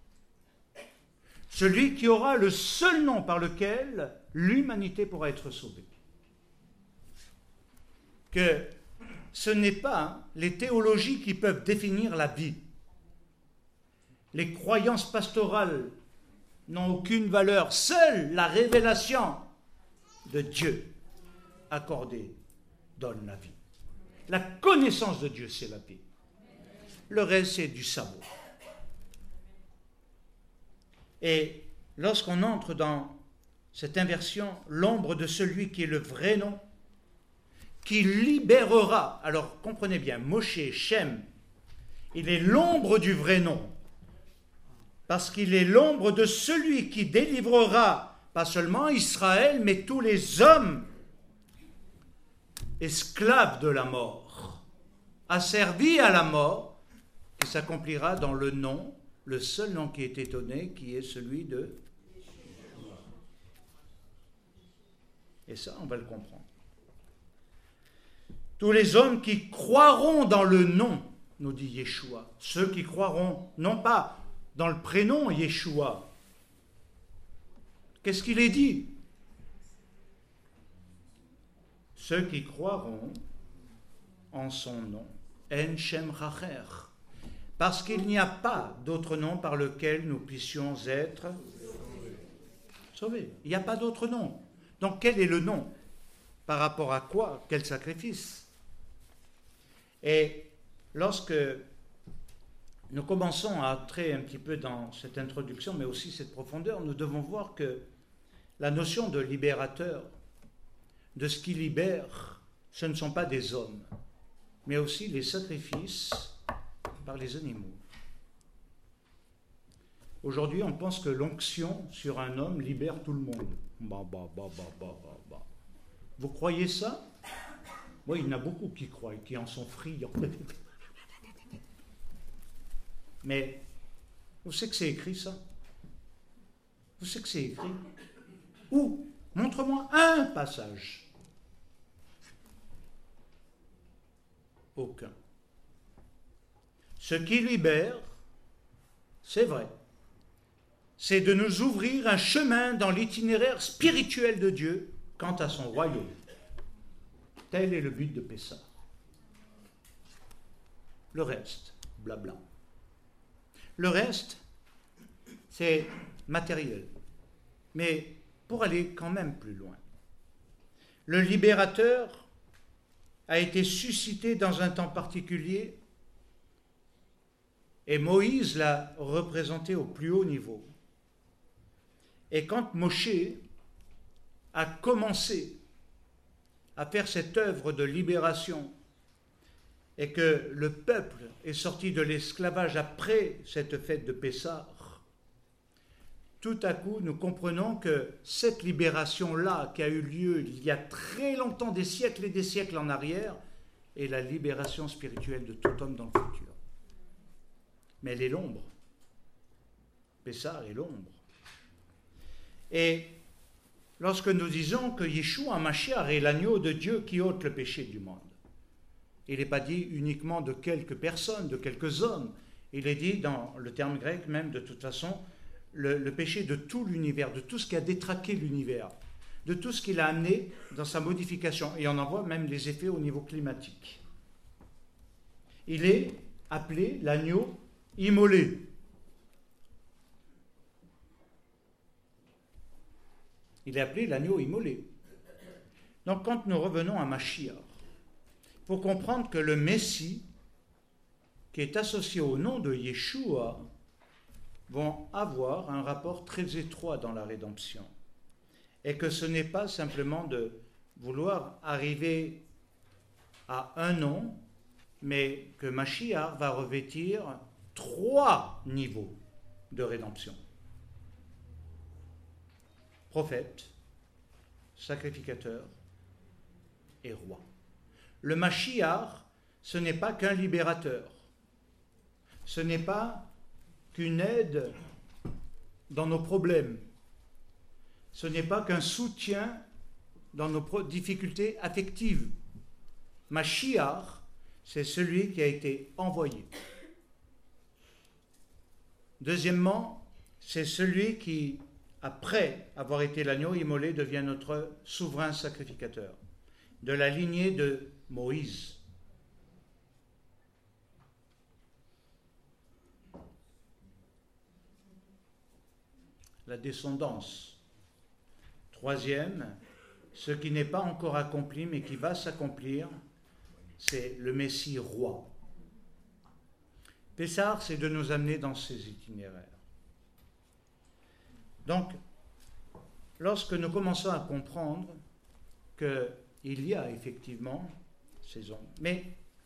Speaker 1: Celui qui aura le seul nom par lequel l'humanité pourra être sauvée. Que ce n'est pas les théologies qui peuvent définir la vie, Les croyances pastorales n'ont aucune valeur. Seule la révélation de Dieu accordée donne la vie. La connaissance de Dieu, c'est la vie. Le reste, c'est du sabot. Et lorsqu'on entre dans cette inversion, l'ombre de celui qui est le vrai nom, qui libérera, alors comprenez bien, Moshe, Shem, il est l'ombre du vrai nom, parce qu'il est l'ombre de celui qui délivrera, pas seulement Israël, mais tous les hommes esclaves de la mort, asservis à la mort, qui s'accomplira dans le nom, le seul nom qui est étonné, qui est celui de... Et ça, on va le comprendre. Tous les hommes qui croiront dans le nom, nous dit Yeshua, ceux qui croiront, non pas dans le prénom Yeshua. Qu'est-ce qu'il est dit? Ceux qui croiront en son nom, En Shem Racher, parce qu'il n'y a pas d'autre nom par lequel nous puissions être sauvés. Il n'y a pas d'autre nom. Donc quel est le nom? Par rapport à quoi? Quel sacrifice? Et lorsque nous commençons à entrer un petit peu dans cette introduction, mais aussi cette profondeur, nous devons voir que la notion de libérateur, de ce qui libère, ce ne sont pas des hommes, mais aussi les sacrifices par les animaux. Aujourd'hui, on pense que l'onction sur un homme libère tout le monde. Vous croyez ça? Oui, il y en a beaucoup qui croient, qui en sont friands. Mais vous savez que c'est écrit ça? Vous savez que c'est écrit? Où? Montre-moi un passage. Aucun. Ce qui libère, c'est vrai, c'est de nous ouvrir un chemin dans l'itinéraire spirituel de Dieu quant à son royaume. Tel est le but de Pessah. Le reste, blabla. Le reste, c'est matériel. Mais pour aller quand même plus loin, le libérateur a été suscité dans un temps particulier et Moïse l'a représenté au plus haut niveau. Et quand Moshe a commencé à faire cette œuvre de libération et que le peuple est sorti de l'esclavage après cette fête de Pessah, tout à coup nous comprenons que cette libération-là qui a eu lieu il y a très longtemps, des siècles et des siècles en arrière, est la libération spirituelle de tout homme dans le futur. Mais elle est l'ombre. Pessah est l'ombre. Et lorsque nous disons que Yeshua Mashiach est l'agneau de Dieu qui ôte le péché du monde, il n'est pas dit uniquement de quelques personnes, de quelques hommes. Il est dit dans le terme grec même, de toute façon, le péché de tout l'univers, de tout ce qui a détraqué l'univers, de tout ce qu'il a amené dans sa modification. Et on en voit même les effets au niveau climatique. Il est appelé l'agneau immolé. Il est appelé l'agneau immolé. Donc quand nous revenons à Mashiach, il faut comprendre que le Messie, qui est associé au nom de Yeshua, vont avoir un rapport très étroit dans la rédemption. Et que ce n'est pas simplement de vouloir arriver à un nom, mais que Mashiach va revêtir 3 niveaux de rédemption. Prophète, sacrificateur et roi. Le Mashiach, ce n'est pas qu'un libérateur. Ce n'est pas qu'une aide dans nos problèmes. Ce n'est pas qu'un soutien dans nos difficultés affectives. Mashiach, c'est celui qui a été envoyé. Deuxièmement, c'est celui qui, après avoir été l'agneau immolé, devient notre souverain sacrificateur, de la lignée de Moïse. la descendance. Troisième, ce qui n'est pas encore accompli, mais qui va s'accomplir, c'est le Messie roi. Pessah, c'est de nous amener dans ces itinéraires. Donc, lorsque nous commençons à comprendre qu'il y a effectivement ces ombres, mais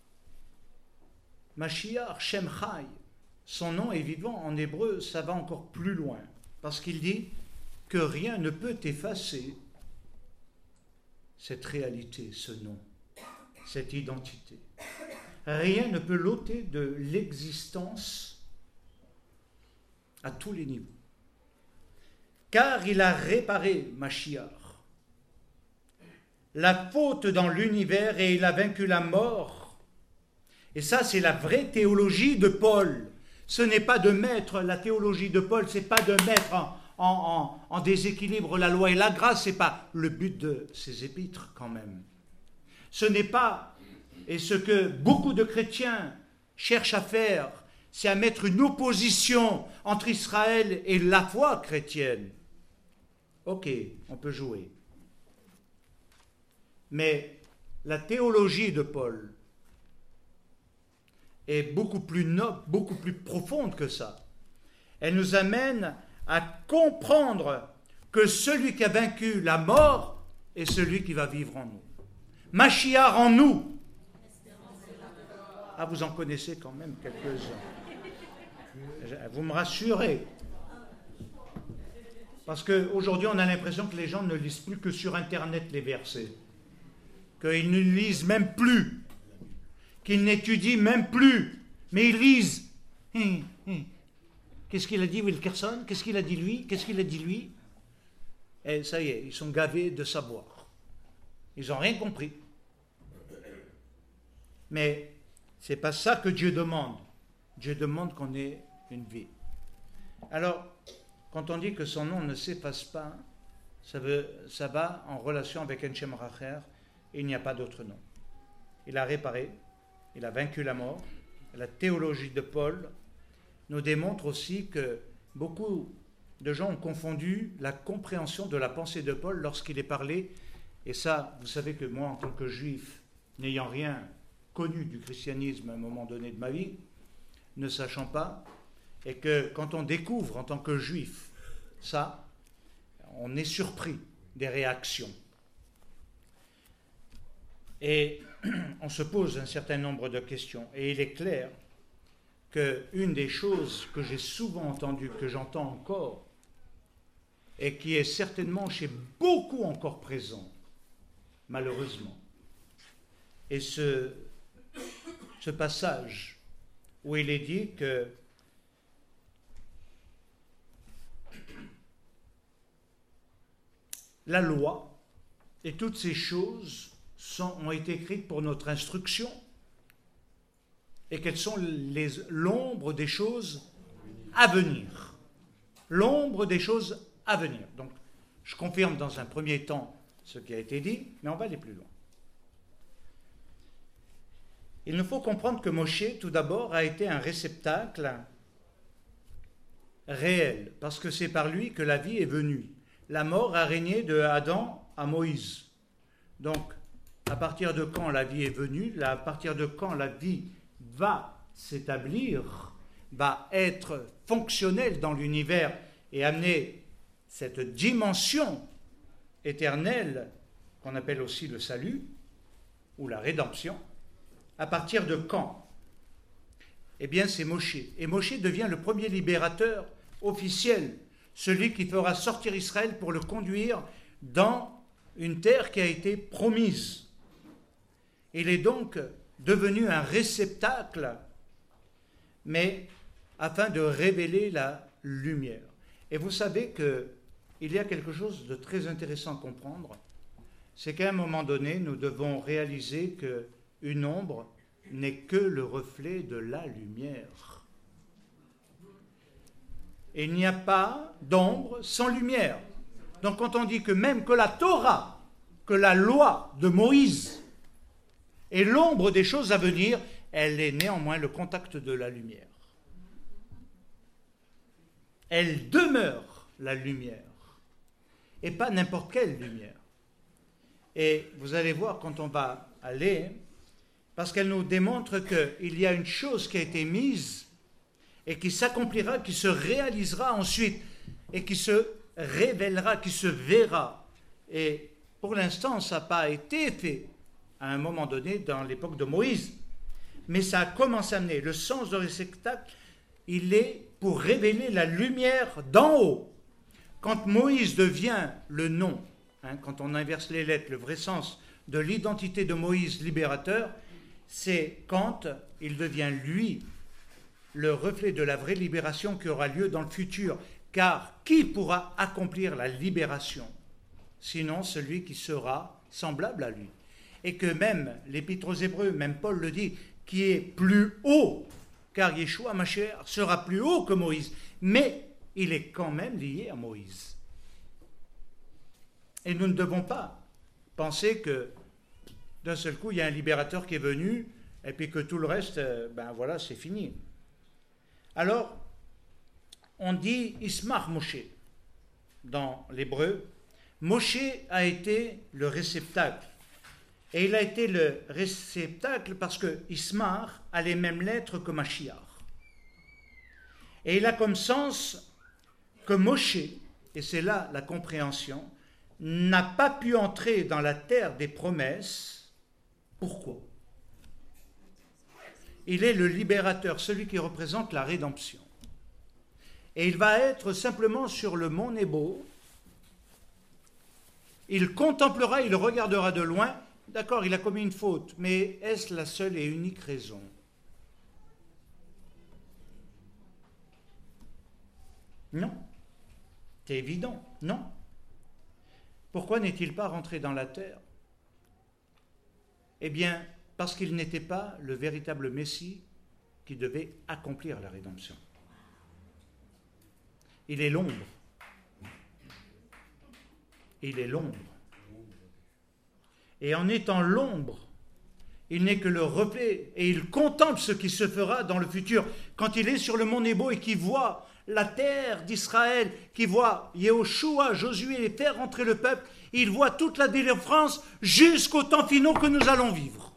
Speaker 1: Mashiach, Shem Chai, son nom est vivant, en hébreu, ça va encore plus loin, parce qu'il dit que rien ne peut effacer cette réalité, ce nom, cette identité. Rien ne peut l'ôter de l'existence à tous les niveaux. Car il a réparé, Mashiach, la faute dans l'univers et il a vaincu la mort. Et ça, c'est la vraie théologie de Paul. Ce n'est pas de mettre la théologie de Paul, c'est pas de mettre en déséquilibre la loi et la grâce, c'est pas le but de ces épîtres quand même. Ce n'est pas, et ce que beaucoup de chrétiens cherchent à faire, c'est à mettre une opposition entre Israël et la foi chrétienne. Ok, on peut jouer. Mais la théologie de Paul est beaucoup plus noble, beaucoup plus profonde que ça. Elle nous amène à comprendre que celui qui a vaincu la mort est celui qui va vivre en nous. Mashiach en nous. Ah, vous en connaissez quand même quelques-uns. Vous me rassurez. Parce qu'aujourd'hui, on a l'impression que les gens ne lisent plus que sur Internet les versets. Qu'ils ne lisent même plus. Qu'ils n'étudient même plus. Mais ils lisent. Qu'est-ce qu'il a dit Wilkerson? Qu'est-ce qu'il a dit lui? Qu'est-ce qu'il a dit lui? Et ça y est, ils sont gavés de savoir. Ils n'ont rien compris. Mais ce n'est pas ça que Dieu demande. Dieu demande qu'on ait une vie. Alors, quand on dit que son nom ne s'efface pas, ça va en relation avec Enchem Racher, et il n'y a pas d'autre nom. Il a réparé, il a vaincu la mort. La théologie de Paul nous démontre aussi que beaucoup de gens ont confondu la compréhension de la pensée de Paul lorsqu'il est parlé, et ça, vous savez que moi, en tant que juif, n'ayant rien connu du christianisme à un moment donné de ma vie, ne sachant pas, et que quand on découvre en tant que juif ça, on est surpris des réactions. Et on se pose un certain nombre de questions. Et il est clair qu'une des choses que j'ai souvent entendues, que j'entends encore, et qui est certainement chez beaucoup encore présent, malheureusement, et ce passage où il est dit que la loi et toutes ces choses ont été écrites pour notre instruction et qu'elles sont l'ombre des choses à venir. L'ombre des choses à venir. Donc, je confirme dans un premier temps ce qui a été dit, mais on va aller plus loin. Il nous faut comprendre que Moshe, tout d'abord, a été un réceptacle réel, parce que c'est par lui que la vie est venue. La mort a régné de Adam à Moïse. Donc, à partir de quand la vie est venue, à partir de quand la vie va s'établir, va être fonctionnelle dans l'univers et amener cette dimension éternelle qu'on appelle aussi le salut ou la rédemption, à partir de quand? Eh bien, c'est Moshe. Et Moshe devient le premier libérateur officiel, celui qui fera sortir Israël pour le conduire dans une terre qui a été promise. Il est donc devenu un réceptacle, mais afin de révéler la lumière. Et vous savez qu'il y a quelque chose de très intéressant à comprendre, c'est qu'à un moment donné, nous devons réaliser qu'une ombre n'est que le reflet de la lumière. Et il n'y a pas d'ombre sans lumière. Donc quand on dit que même que la Torah, que la loi de Moïse est l'ombre des choses à venir, elle est néanmoins le contact de la lumière. Elle demeure la lumière. Et pas n'importe quelle lumière. Et vous allez voir quand on va aller, parce qu'elle nous démontre qu'il y a une chose qui a été mise et qui s'accomplira, qui se réalisera ensuite et qui se révélera, qui se verra. Et pour l'instant, ça n'a pas été fait à un moment donné dans l'époque de Moïse. Mais ça a commencé à amener. Le sens de réceptacle, il est pour révéler la lumière d'en haut. Quand Moïse devient le nom, quand on inverse les lettres, le vrai sens de l'identité de Moïse libérateur, c'est quand il devient lui le reflet de la vraie libération qui aura lieu dans le futur. Car qui pourra accomplir la libération, sinon celui qui sera semblable à lui? Et que même l'Épître aux Hébreux, même Paul le dit, qui est plus haut, car Yeshua Mashiach sera plus haut que Moïse, mais il est quand même lié à Moïse. Et nous ne devons pas penser que d'un seul coup, il y a un libérateur qui est venu, et puis que tout le reste, ben voilà, c'est fini. Alors, on dit Ismach Moshe dans l'hébreu. Moshe a été le réceptacle. Et il a été le réceptacle parce que Ismach a les mêmes lettres que Mashiach. Et il a comme sens que Moshe, et c'est là la compréhension, n'a pas pu entrer dans la terre des promesses. Pourquoi? Il est le libérateur, celui qui représente la rédemption. Et il va être simplement sur le mont Nebo. Il contemplera, il regardera de loin. D'accord, il a commis une faute, mais est-ce la seule et unique raison? Non. C'est évident, non. Pourquoi n'est-il pas rentré dans la terre? Eh bien, parce qu'il n'était pas le véritable Messie qui devait accomplir la rédemption. Il est l'ombre. Il est l'ombre. Et en étant l'ombre, il n'est que le reflet, et il contemple ce qui se fera dans le futur. Quand il est sur le mont Nebo et qu'il voit la terre d'Israël, qu'il voit Yehoshua, Josué, faire rentrer le peuple, il voit toute la délivrance jusqu'au temps final que nous allons vivre.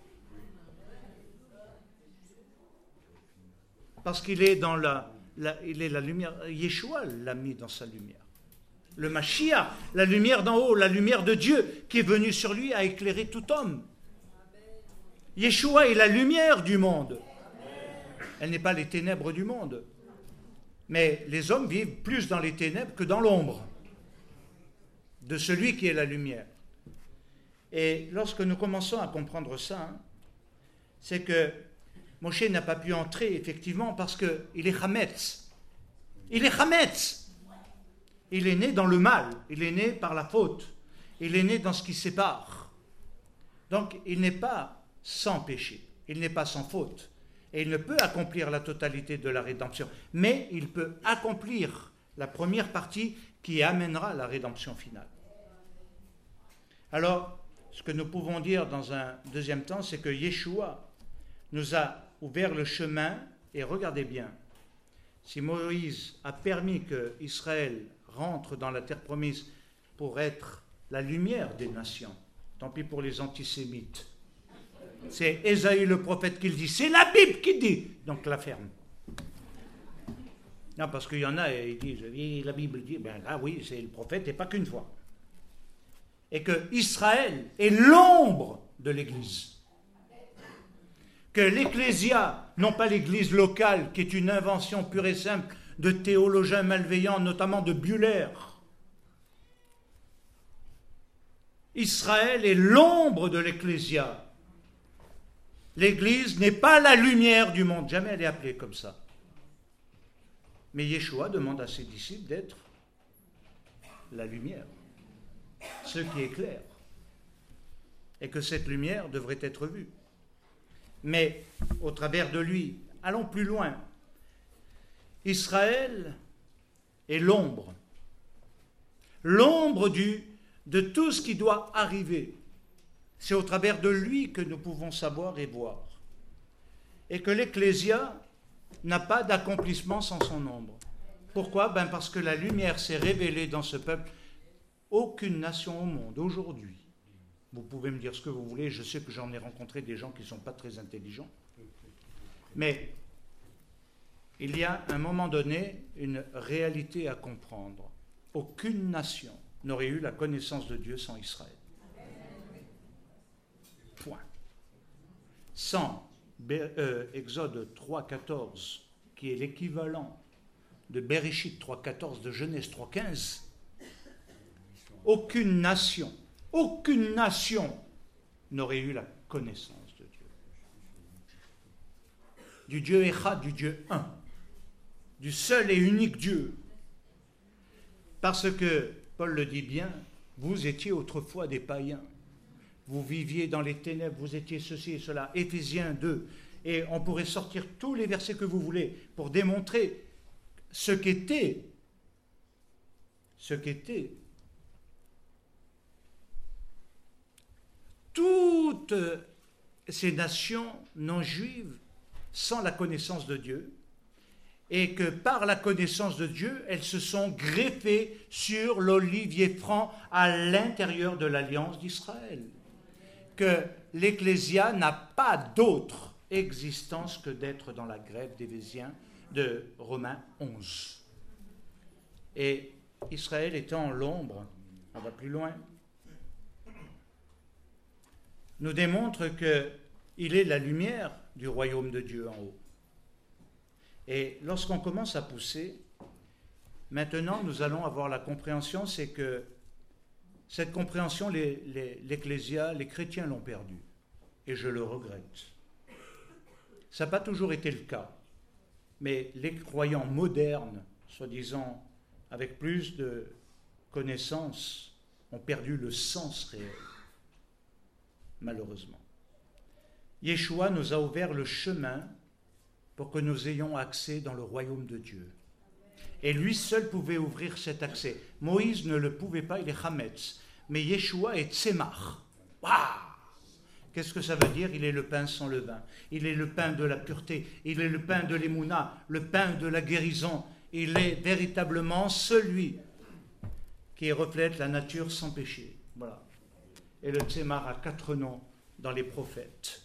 Speaker 1: Parce qu'il est dans il est la lumière. Yeshua l'a mis dans sa lumière. Le Mashiach, la lumière d'en haut, la lumière de Dieu qui est venue sur lui à éclairer tout homme. Yeshua est la lumière du monde. Elle n'est pas les ténèbres du monde. Mais les hommes vivent plus dans les ténèbres que dans l'ombre de celui qui est la lumière. Et lorsque nous commençons à comprendre ça, c'est que Moshe n'a pas pu entrer effectivement parce qu'il est Hametz. Il est Hametz. Il est né dans le mal, il est né par la faute, il est né dans ce qui sépare. Donc il n'est pas sans péché, il n'est pas sans faute. Et il ne peut accomplir la totalité de la rédemption. Mais il peut accomplir la première partie qui amènera la rédemption finale. Alors, ce que nous pouvons dire dans un deuxième temps, c'est que Yeshua nous a ouvert le chemin. Et regardez bien, si Moïse a permis que Israël rentre dans la terre promise pour être la lumière des nations, tant pis pour les antisémites. C'est Ésaïe le prophète qui le dit, c'est la Bible qui dit, donc la ferme. Non, parce qu'il y en a, ils disent, oui, la Bible dit, ben là oui, c'est le prophète et pas qu'une fois. Et que Israël est l'ombre de l'Église. Que l'Ecclésia, non pas l'Église locale, qui est une invention pure et simple de théologiens malveillants, notamment de Buller. Israël est l'ombre de l'Ecclésia. L'Église n'est pas la lumière du monde. Jamais elle est appelée comme ça. Mais Yeshua demande à ses disciples d'être la lumière, ceux qui éclairent. Et que cette lumière devrait être vue. Mais au travers de lui, allons plus loin. Israël est l'ombre. L'ombre de tout ce qui doit arriver. C'est au travers de lui que nous pouvons savoir et voir. Et que l'Ecclésia n'a pas d'accomplissement sans son ombre. Pourquoi? Parce que la lumière s'est révélée dans ce peuple. Aucune nation au monde, aujourd'hui, vous pouvez me dire ce que vous voulez, je sais que j'en ai rencontré des gens qui ne sont pas très intelligents, mais il y a à un moment donné une réalité à comprendre. Aucune nation n'aurait eu la connaissance de Dieu sans Israël. Point. Sans Exode 3.14, qui est l'équivalent de Bereshit 3.14, de Genèse 3.15, aucune nation n'aurait eu la connaissance de Dieu. Du Dieu Echad, du Dieu un, du seul et unique Dieu. Parce que, Paul le dit bien, vous étiez autrefois des païens. Vous viviez dans les ténèbres, vous étiez ceci et cela. Éphésiens 2. Et on pourrait sortir tous les versets que vous voulez pour démontrer ce qu'était toutes ces nations non juives sans la connaissance de Dieu, et que par la connaissance de Dieu, elles se sont greffées sur l'olivier franc à l'intérieur de l'alliance d'Israël. Que l'Ecclésia n'a pas d'autre existence que d'être dans la grève d'Éphésiens de Romains 11. Et Israël étant en l'ombre, on va plus loin, nous démontre qu'il est la lumière du royaume de Dieu en haut. Et lorsqu'on commence à pousser, maintenant nous allons avoir la compréhension, c'est que cette compréhension, l'Ecclésia, les chrétiens l'ont perdue. Et je le regrette. Ça n'a pas toujours été le cas. Mais les croyants modernes, soi-disant avec plus de connaissances, ont perdu le sens réel. Malheureusement. Yeshua nous a ouvert le chemin pour que nous ayons accès dans le royaume de Dieu. Et lui seul pouvait ouvrir cet accès. Moïse ne le pouvait pas, il est Hametz. Mais Yeshua est Tzemach. Waouh! Qu'est-ce que ça veut dire? Il est le pain sans levain. Il est le pain de la pureté. Il est le pain de l'Emouna, le pain de la guérison. Il est véritablement celui qui reflète la nature sans péché. Voilà. Et le Tzemach a 4 noms dans les prophètes.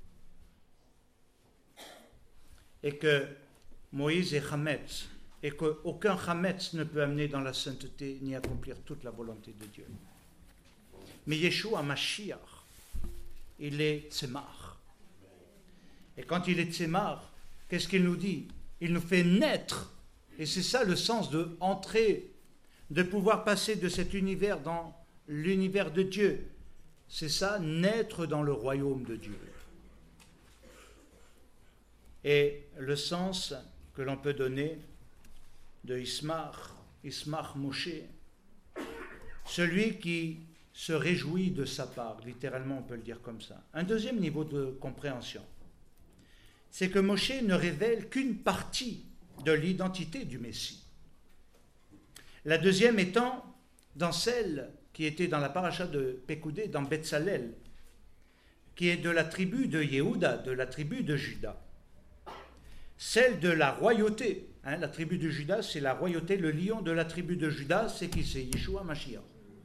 Speaker 1: Et que Moïse est Hametz, et qu'aucun Hametz ne peut amener dans la sainteté ni accomplir toute la volonté de Dieu. Mais Yeshua Mashiach, il est Tzemach. Et quand il est Tzemach, qu'est-ce qu'il nous dit? Il nous fait naître. Et c'est ça le sens de entrer, de pouvoir passer de cet univers dans l'univers de Dieu. C'est ça, naître dans le royaume de Dieu. Et le sens que l'on peut donner de Ismach Moshe, celui qui se réjouit de sa part, littéralement on peut le dire comme ça. Un deuxième niveau de compréhension, c'est que Moshe ne révèle qu'une partie de l'identité du Messie. La deuxième étant dans celle qui était dans la paracha de Pekoudé, dans Betsalel, qui est de la tribu de Yehuda, de la tribu de Juda. Celle de la royauté, la tribu de Juda, c'est la royauté, le lion de la tribu de Juda, c'est qui? C'est Yeshua Mashiach.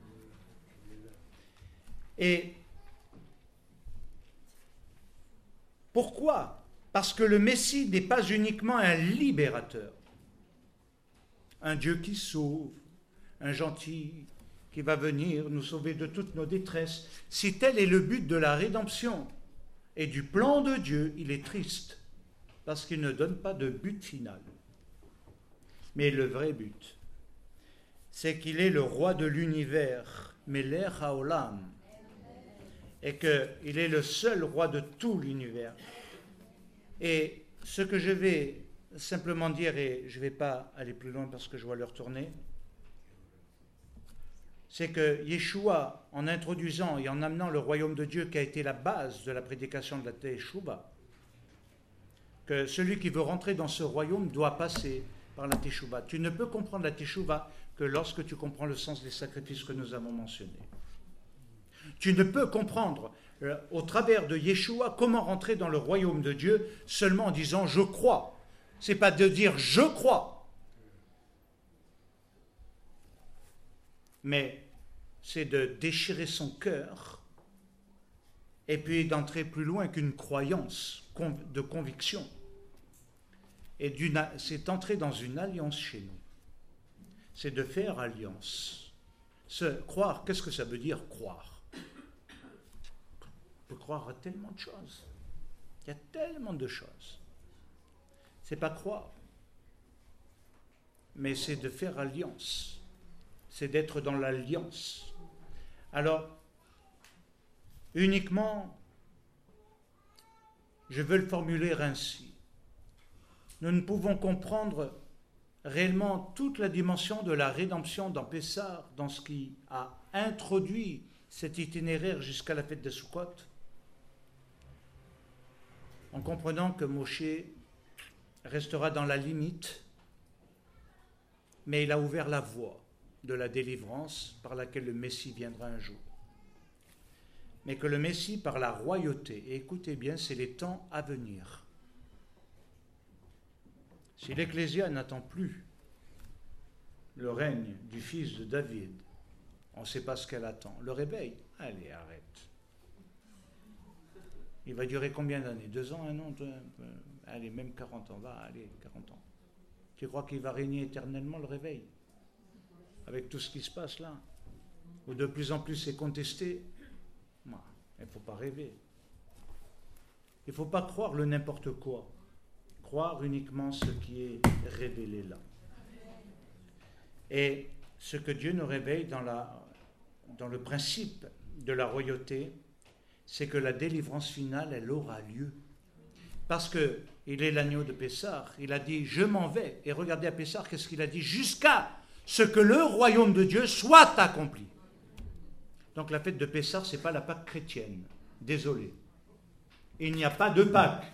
Speaker 1: Et pourquoi? Parce que le Messie n'est pas uniquement un libérateur, un Dieu qui sauve, un gentil qui va venir nous sauver de toutes nos détresses. Si tel est le but de la rédemption et du plan de Dieu, il est triste, parce qu'il ne donne pas de but final. Mais le vrai but, c'est qu'il est le roi de l'univers, Melech Haolam, et qu'il est le seul roi de tout l'univers. Et ce que je vais simplement dire, et je ne vais pas aller plus loin parce que je vois l'heure tourner, c'est que Yeshua, en introduisant et en amenant le royaume de Dieu qui a été la base de la prédication de la Teshuvah, que celui qui veut rentrer dans ce royaume doit passer par la Teshuvah. Tu ne peux comprendre la Teshuvah que lorsque tu comprends le sens des sacrifices que nous avons mentionnés. Tu ne peux comprendre au travers de Yeshua comment rentrer dans le royaume de Dieu seulement en disant « je crois ». Ce n'est pas de dire « je crois ». mais c'est de déchirer son cœur et puis d'entrer plus loin qu'une croyance de conviction. Et c'est entrer dans une alliance chez nous. C'est de faire alliance. Croire, qu'est-ce que ça veut dire croire? On peut croire à tellement de choses. Il y a tellement de choses. C'est pas croire, mais c'est de faire alliance. C'est d'être dans l'alliance. Alors, uniquement, je veux le formuler ainsi. Nous ne pouvons comprendre réellement toute la dimension de la rédemption dans Pessah, dans ce qui a introduit cet itinéraire jusqu'à la fête de Sukkot, en comprenant que Moshe restera dans la limite, mais il a ouvert la voie de la délivrance par laquelle le Messie viendra un jour. Mais que le Messie, par la royauté, et écoutez bien, c'est les temps à venir. Si l'Ecclésia n'attend plus le règne du fils de David, on ne sait pas ce qu'elle attend. Le réveil, allez, arrête. Il va durer combien d'années? 2 ans, 1 an? Allez, même 40 ans, allez, 40 ans. Tu crois qu'il va régner éternellement, le réveil? Avec tout ce qui se passe là? Où de plus en plus c'est contesté? Il ne faut pas rêver. Il ne faut pas croire le n'importe quoi. Croire uniquement ce qui est révélé là. Et ce que Dieu nous réveille dans le principe de la royauté, c'est que la délivrance finale, elle aura lieu. Parce qu'il est l'agneau de Pessah. Il a dit, je m'en vais. Et regardez à Pessah, qu'est-ce qu'il a dit? Jusqu'à ce que le royaume de Dieu soit accompli. Donc la fête de Pessah, ce n'est pas la Pâque chrétienne. Désolé. Il n'y a pas de Pâque.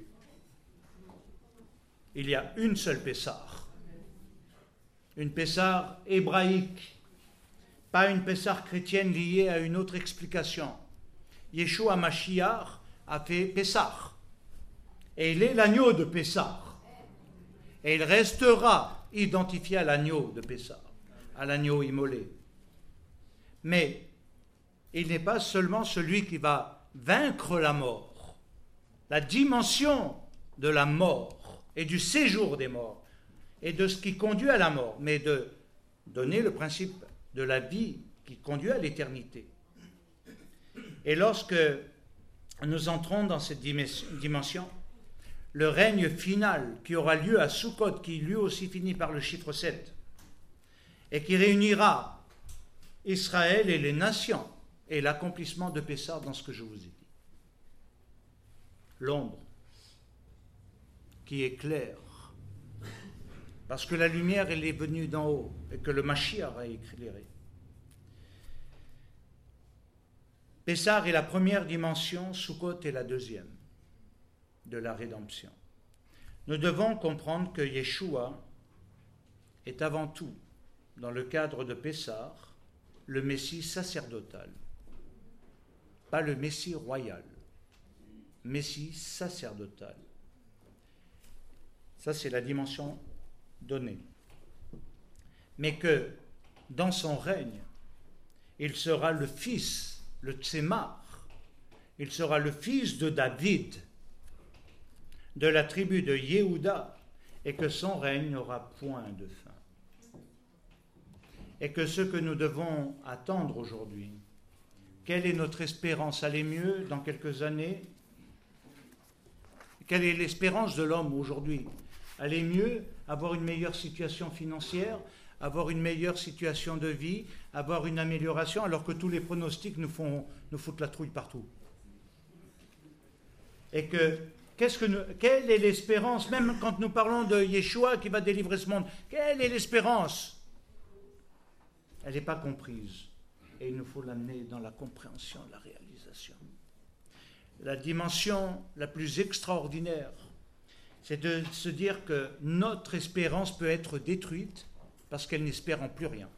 Speaker 1: Il y a une seule Pessah. Une Pessah hébraïque. Pas une Pessah chrétienne liée à une autre explication. Yeshua Mashiach a fait Pessah. Et il est l'agneau de Pessah. Et il restera identifié à l'agneau de Pessah, à l'agneau immolé. Mais il n'est pas seulement celui qui va vaincre la mort, la dimension de la mort et du séjour des morts et de ce qui conduit à la mort, mais de donner le principe de la vie qui conduit à l'éternité. Et lorsque nous entrons dans cette dimension, le règne final qui aura lieu à Sukkot, qui lui aussi finit par le chiffre 7, et qui réunira Israël et les nations, et l'accomplissement de Pessah dans ce que je vous ai dit. L'ombre qui éclaire, parce que la lumière, elle est venue d'en haut, et que le Mashiach a éclairé. Pessah est la première dimension, Sukkot est la deuxième de la rédemption. Nous devons comprendre que Yeshua est avant tout, dans le cadre de Pessah, le Messie sacerdotal. Pas le Messie royal, Messie sacerdotal. Ça, c'est la dimension donnée. Mais que, dans son règne, il sera le fils, le Tsémar, il sera le fils de David, de la tribu de Yehuda, et que son règne n'aura point de fin. Et que ce que nous devons attendre aujourd'hui, quelle est notre espérance? Aller mieux dans quelques années? Quelle est l'espérance de l'homme aujourd'hui? Aller mieux, avoir une meilleure situation financière, avoir une meilleure situation de vie, avoir une amélioration, alors que tous les pronostics nous foutent la trouille partout. Et que, quelle est l'espérance, même quand nous parlons de Yeshua qui va délivrer ce monde, quelle est l'espérance? Elle n'est pas comprise. Et il nous faut l'amener dans la compréhension, la réalisation. La dimension la plus extraordinaire, c'est de se dire que notre espérance peut être détruite parce qu'elle n'espère en plus rien.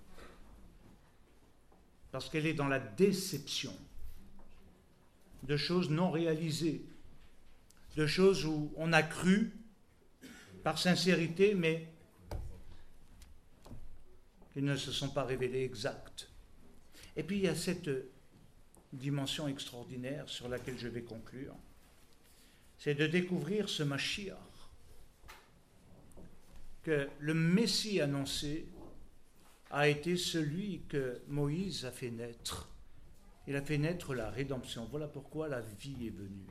Speaker 1: Parce qu'elle est dans la déception de choses non réalisées, de choses où on a cru par sincérité, mais qui ne se sont pas révélés exacts. Et puis il y a cette dimension extraordinaire sur laquelle je vais conclure, c'est de découvrir ce Mashiach, que le Messie annoncé a été celui que Moïse a fait naître. Il a fait naître la rédemption. Voilà pourquoi la vie est venue.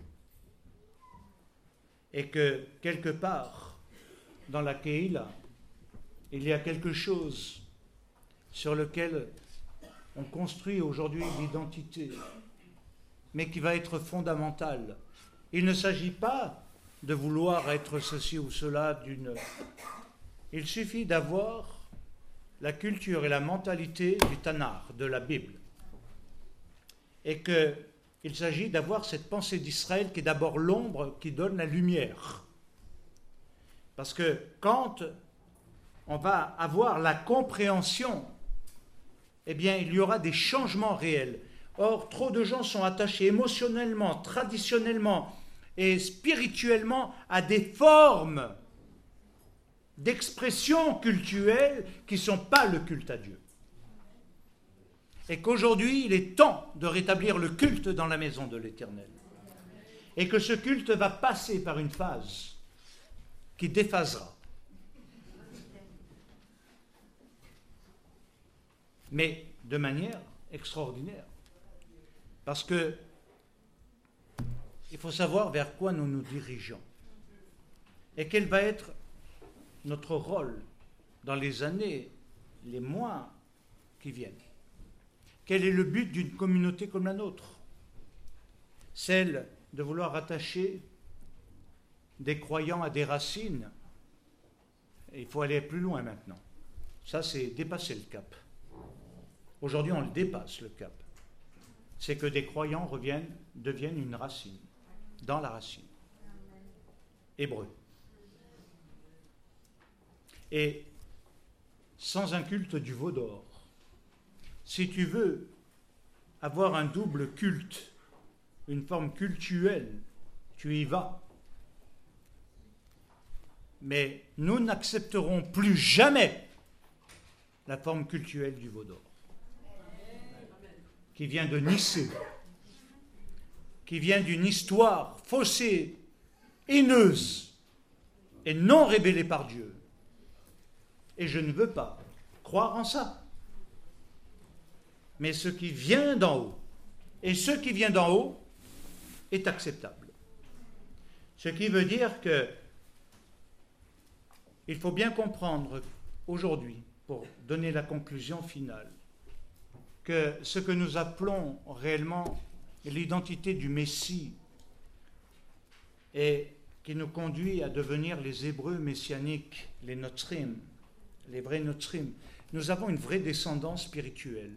Speaker 1: Et que quelque part, dans la Keïla, il y a quelque chose sur lequel on construit aujourd'hui l'identité, mais qui va être fondamental. Il ne s'agit pas de vouloir être ceci ou cela d'une... Il suffit d'avoir la culture et la mentalité du Tanakh, de la Bible. Et qu'il s'agit d'avoir cette pensée d'Israël qui est d'abord l'ombre qui donne la lumière. Parce que quand on va avoir la compréhension, eh bien, il y aura des changements réels. Or, trop de gens sont attachés émotionnellement, traditionnellement et spirituellement à des formes d'expression cultuelle qui ne sont pas le culte à Dieu. Et qu'aujourd'hui, il est temps de rétablir le culte dans la maison de l'Éternel. Et que ce culte va passer par une phase qui déphasera. Mais de manière extraordinaire. Parce que il faut savoir vers quoi nous nous dirigeons. Et quel va être notre rôle dans les années, les mois qui viennent. Quel est le but d'une communauté comme la nôtre? Celle de vouloir attacher des croyants à des racines. Et il faut aller plus loin maintenant. Ça, c'est dépasser le cap. Aujourd'hui, on le dépasse, le cap. C'est que des croyants deviennent une racine, dans la racine. Hébreu. Et sans un culte du veau d'or, si tu veux avoir un double culte, une forme cultuelle, tu y vas. Mais nous n'accepterons plus jamais la forme cultuelle du veau d'or, qui vient de Nicée, qui vient d'une histoire faussée, haineuse et non révélée par Dieu. Et je ne veux pas croire en ça. Mais ce qui vient d'en haut, et ce qui vient d'en haut est acceptable. Ce qui veut dire que il faut bien comprendre aujourd'hui, pour donner la conclusion finale, que ce que nous appelons réellement l'identité du Messie et qui nous conduit à devenir les Hébreux messianiques, les Notrim, les vrais Notrim, nous avons une vraie descendance spirituelle,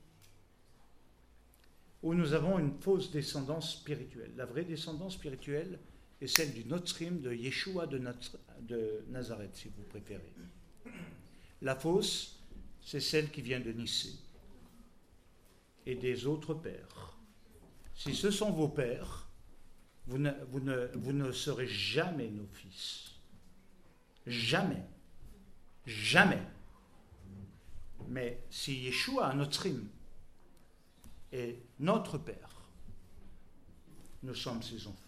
Speaker 1: ou nous avons une fausse descendance spirituelle. La vraie descendance spirituelle est celle du Notrim, de Yeshua de Nazareth, si vous préférez. La fausse, c'est celle qui vient de Nicée et des autres pères. Si ce sont vos pères, vous ne serez jamais nos fils. Jamais. Jamais. Mais si Yeshua, Notrim, est notre Père, nous sommes ses enfants.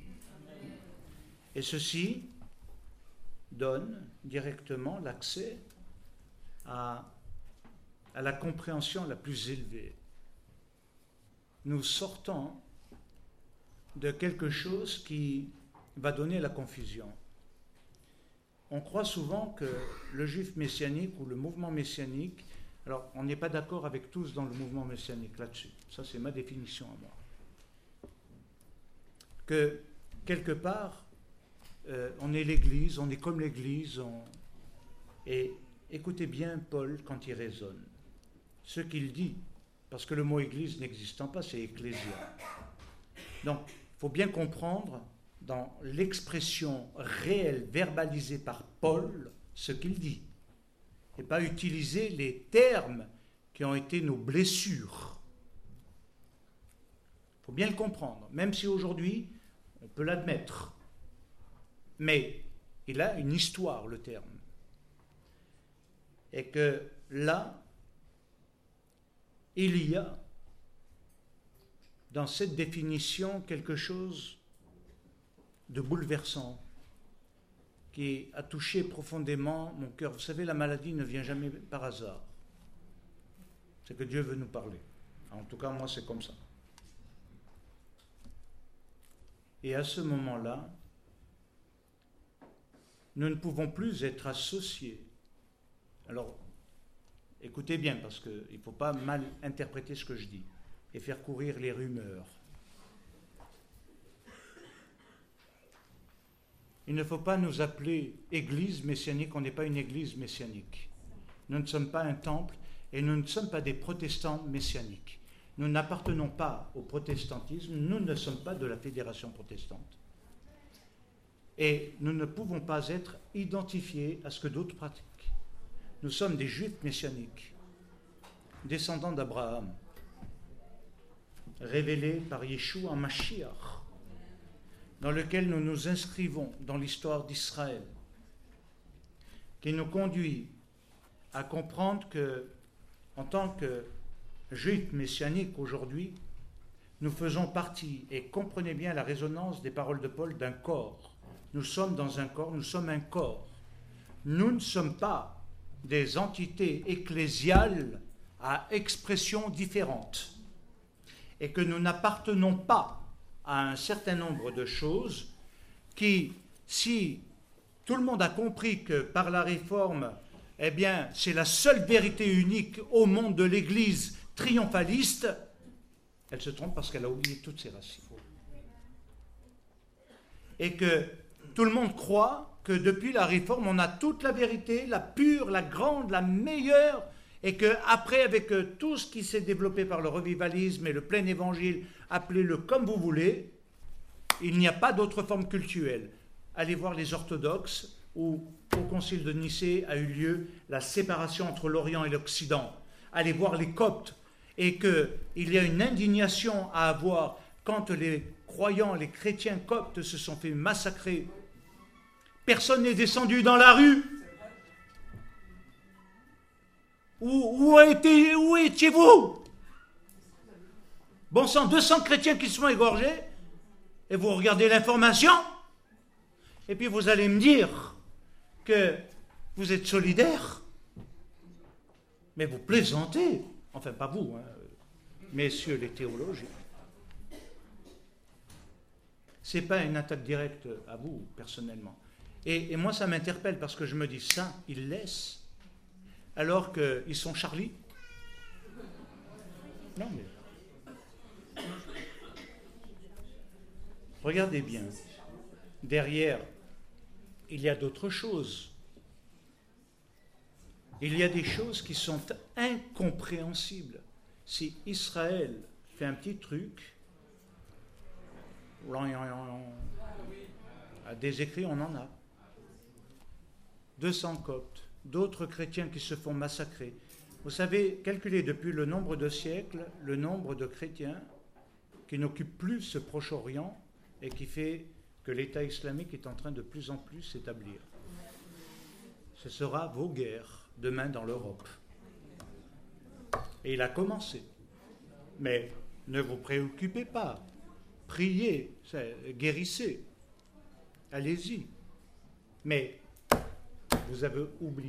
Speaker 1: Et ceci donne directement l'accès à la compréhension la plus élevée. Nous sortons de quelque chose qui va donner la confusion. On croit souvent que le juif messianique ou le mouvement messianique, alors on n'est pas d'accord avec tous dans le mouvement messianique là-dessus, ça c'est ma définition à moi, que quelque part on est l'Église, on est comme l'Église, et écoutez bien Paul quand il raisonne, ce qu'il dit, parce que le mot Église n'existant pas, c'est Ecclésia. Donc il faut bien comprendre dans l'expression réelle, verbalisée par Paul, ce qu'il dit, et pas utiliser les termes qui ont été nos blessures. Il faut bien le comprendre, même si aujourd'hui, on peut l'admettre. Mais il a une histoire, le terme. Et que là, il y a dans cette définition quelque chose de bouleversant qui a touché profondément mon cœur. Vous savez, la maladie ne vient jamais par hasard. C'est que Dieu veut nous parler. En tout cas, moi, c'est comme ça. Et à ce moment-là, nous ne pouvons plus être associés. Alors, écoutez bien, parce qu'il ne faut pas mal interpréter ce que je dis et faire courir les rumeurs. Il ne faut pas nous appeler église messianique, on n'est pas une église messianique. Nous ne sommes pas un temple et nous ne sommes pas des protestants messianiques. Nous n'appartenons pas au protestantisme, nous ne sommes pas de la fédération protestante. Et nous ne pouvons pas être identifiés à ce que d'autres pratiquent. Nous sommes des juifs messianiques, descendants d'Abraham, révélés par Yeshua Mashiach, dans lequel nous nous inscrivons dans l'histoire d'Israël, qui nous conduit à comprendre que, en tant que juifs messianiques aujourd'hui, nous faisons partie, et comprenez bien la résonance des paroles de Paul, d'un corps. Nous sommes dans un corps, nous sommes un corps. Nous ne sommes pas des entités ecclésiales à expression différente, et que nous n'appartenons pas à un certain nombre de choses qui, si tout le monde a compris que par la réforme, eh bien, c'est la seule vérité unique au monde de l'Église triomphaliste, elle se trompe parce qu'elle a oublié toutes ses racines. Et que tout le monde croit que depuis la réforme, on a toute la vérité, la pure, la grande, la meilleure, et qu'après, avec tout ce qui s'est développé par le revivalisme et le plein évangile, appelez-le comme vous voulez, il n'y a pas d'autre forme cultuelle. Allez voir les orthodoxes, où au concile de Nicée a eu lieu la séparation entre l'Orient et l'Occident. Allez voir les Coptes, et qu'il y a une indignation à avoir quand les croyants, les chrétiens coptes se sont fait massacrer. Personne n'est descendu dans la rue. Où étiez-vous? Bon sang, 200 chrétiens qui se sont égorgés, et vous regardez l'information, et puis vous allez me dire que vous êtes solidaires, mais vous plaisantez, enfin pas vous, hein, messieurs les théologiens. Ce n'est pas une attaque directe à vous, personnellement. Et moi, ça m'interpelle, parce que je me dis, ça, ils laissent, alors qu'ils sont Charlie. Non, mais... Regardez bien, derrière, il y a d'autres choses. Il y a des choses qui sont incompréhensibles. Si Israël fait un petit truc, des écrits, on en a. 200 Coptes, d'autres chrétiens qui se font massacrer. Vous savez, calculez depuis le nombre de siècles, le nombre de chrétiens qui n'occupent plus ce Proche-Orient et qui fait que l'État islamique est en train de plus en plus s'établir. Ce sera vos guerres demain dans l'Europe. Et il a commencé. Mais ne vous préoccupez pas. Priez, guérissez. Allez-y. Mais vous avez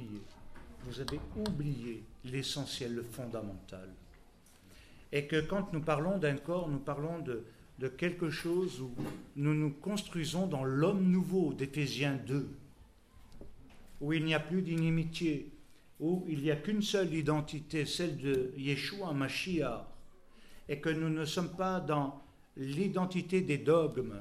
Speaker 1: oublié l'essentiel, le fondamental. Et que quand nous parlons d'un corps, nous parlons de quelque chose où nous nous construisons dans l'homme nouveau d'Éphésiens 2, où il n'y a plus d'inimitié, où il n'y a qu'une seule identité, celle de Yeshua Mashiach, et que nous ne sommes pas dans l'identité des dogmes.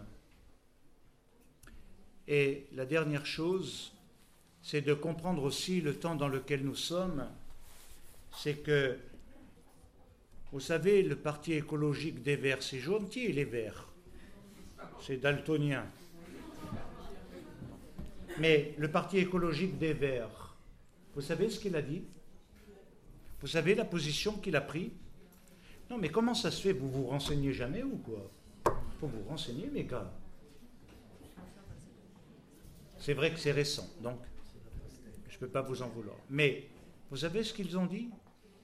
Speaker 1: Et la dernière chose, c'est de comprendre aussi le temps dans lequel nous sommes. C'est que, vous savez, le parti écologique des Verts, c'est gentil, les Verts. C'est daltonien. Mais le parti écologique des Verts, vous savez ce qu'il a dit? Vous savez la position qu'il a prise? Non, mais comment ça se fait? Vous vous renseignez jamais ou quoi? Il faut vous renseigner, mes gars. C'est vrai que c'est récent, donc je ne peux pas vous en vouloir. Mais Vous savez ce qu'ils ont dit?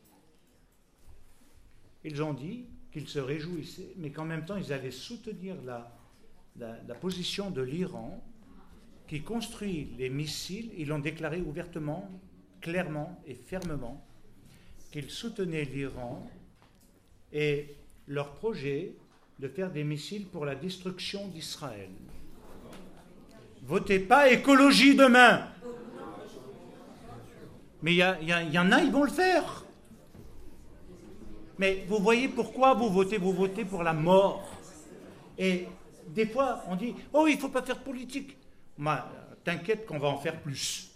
Speaker 1: Ils ont dit qu'ils se réjouissaient, mais qu'en même temps, ils allaient soutenir la position de l'Iran qui construit les missiles. Ils l'ont déclaré ouvertement, clairement et fermement, qu'ils soutenaient l'Iran et leur projet de faire des missiles pour la destruction d'Israël. Votez pas écologie demain. Mais il y en a, ils vont le faire. Mais vous voyez pourquoi vous votez? Vous votez pour la mort. Et des fois, on dit, oh, il ne faut pas faire politique. T'inquiète qu'on va en faire plus.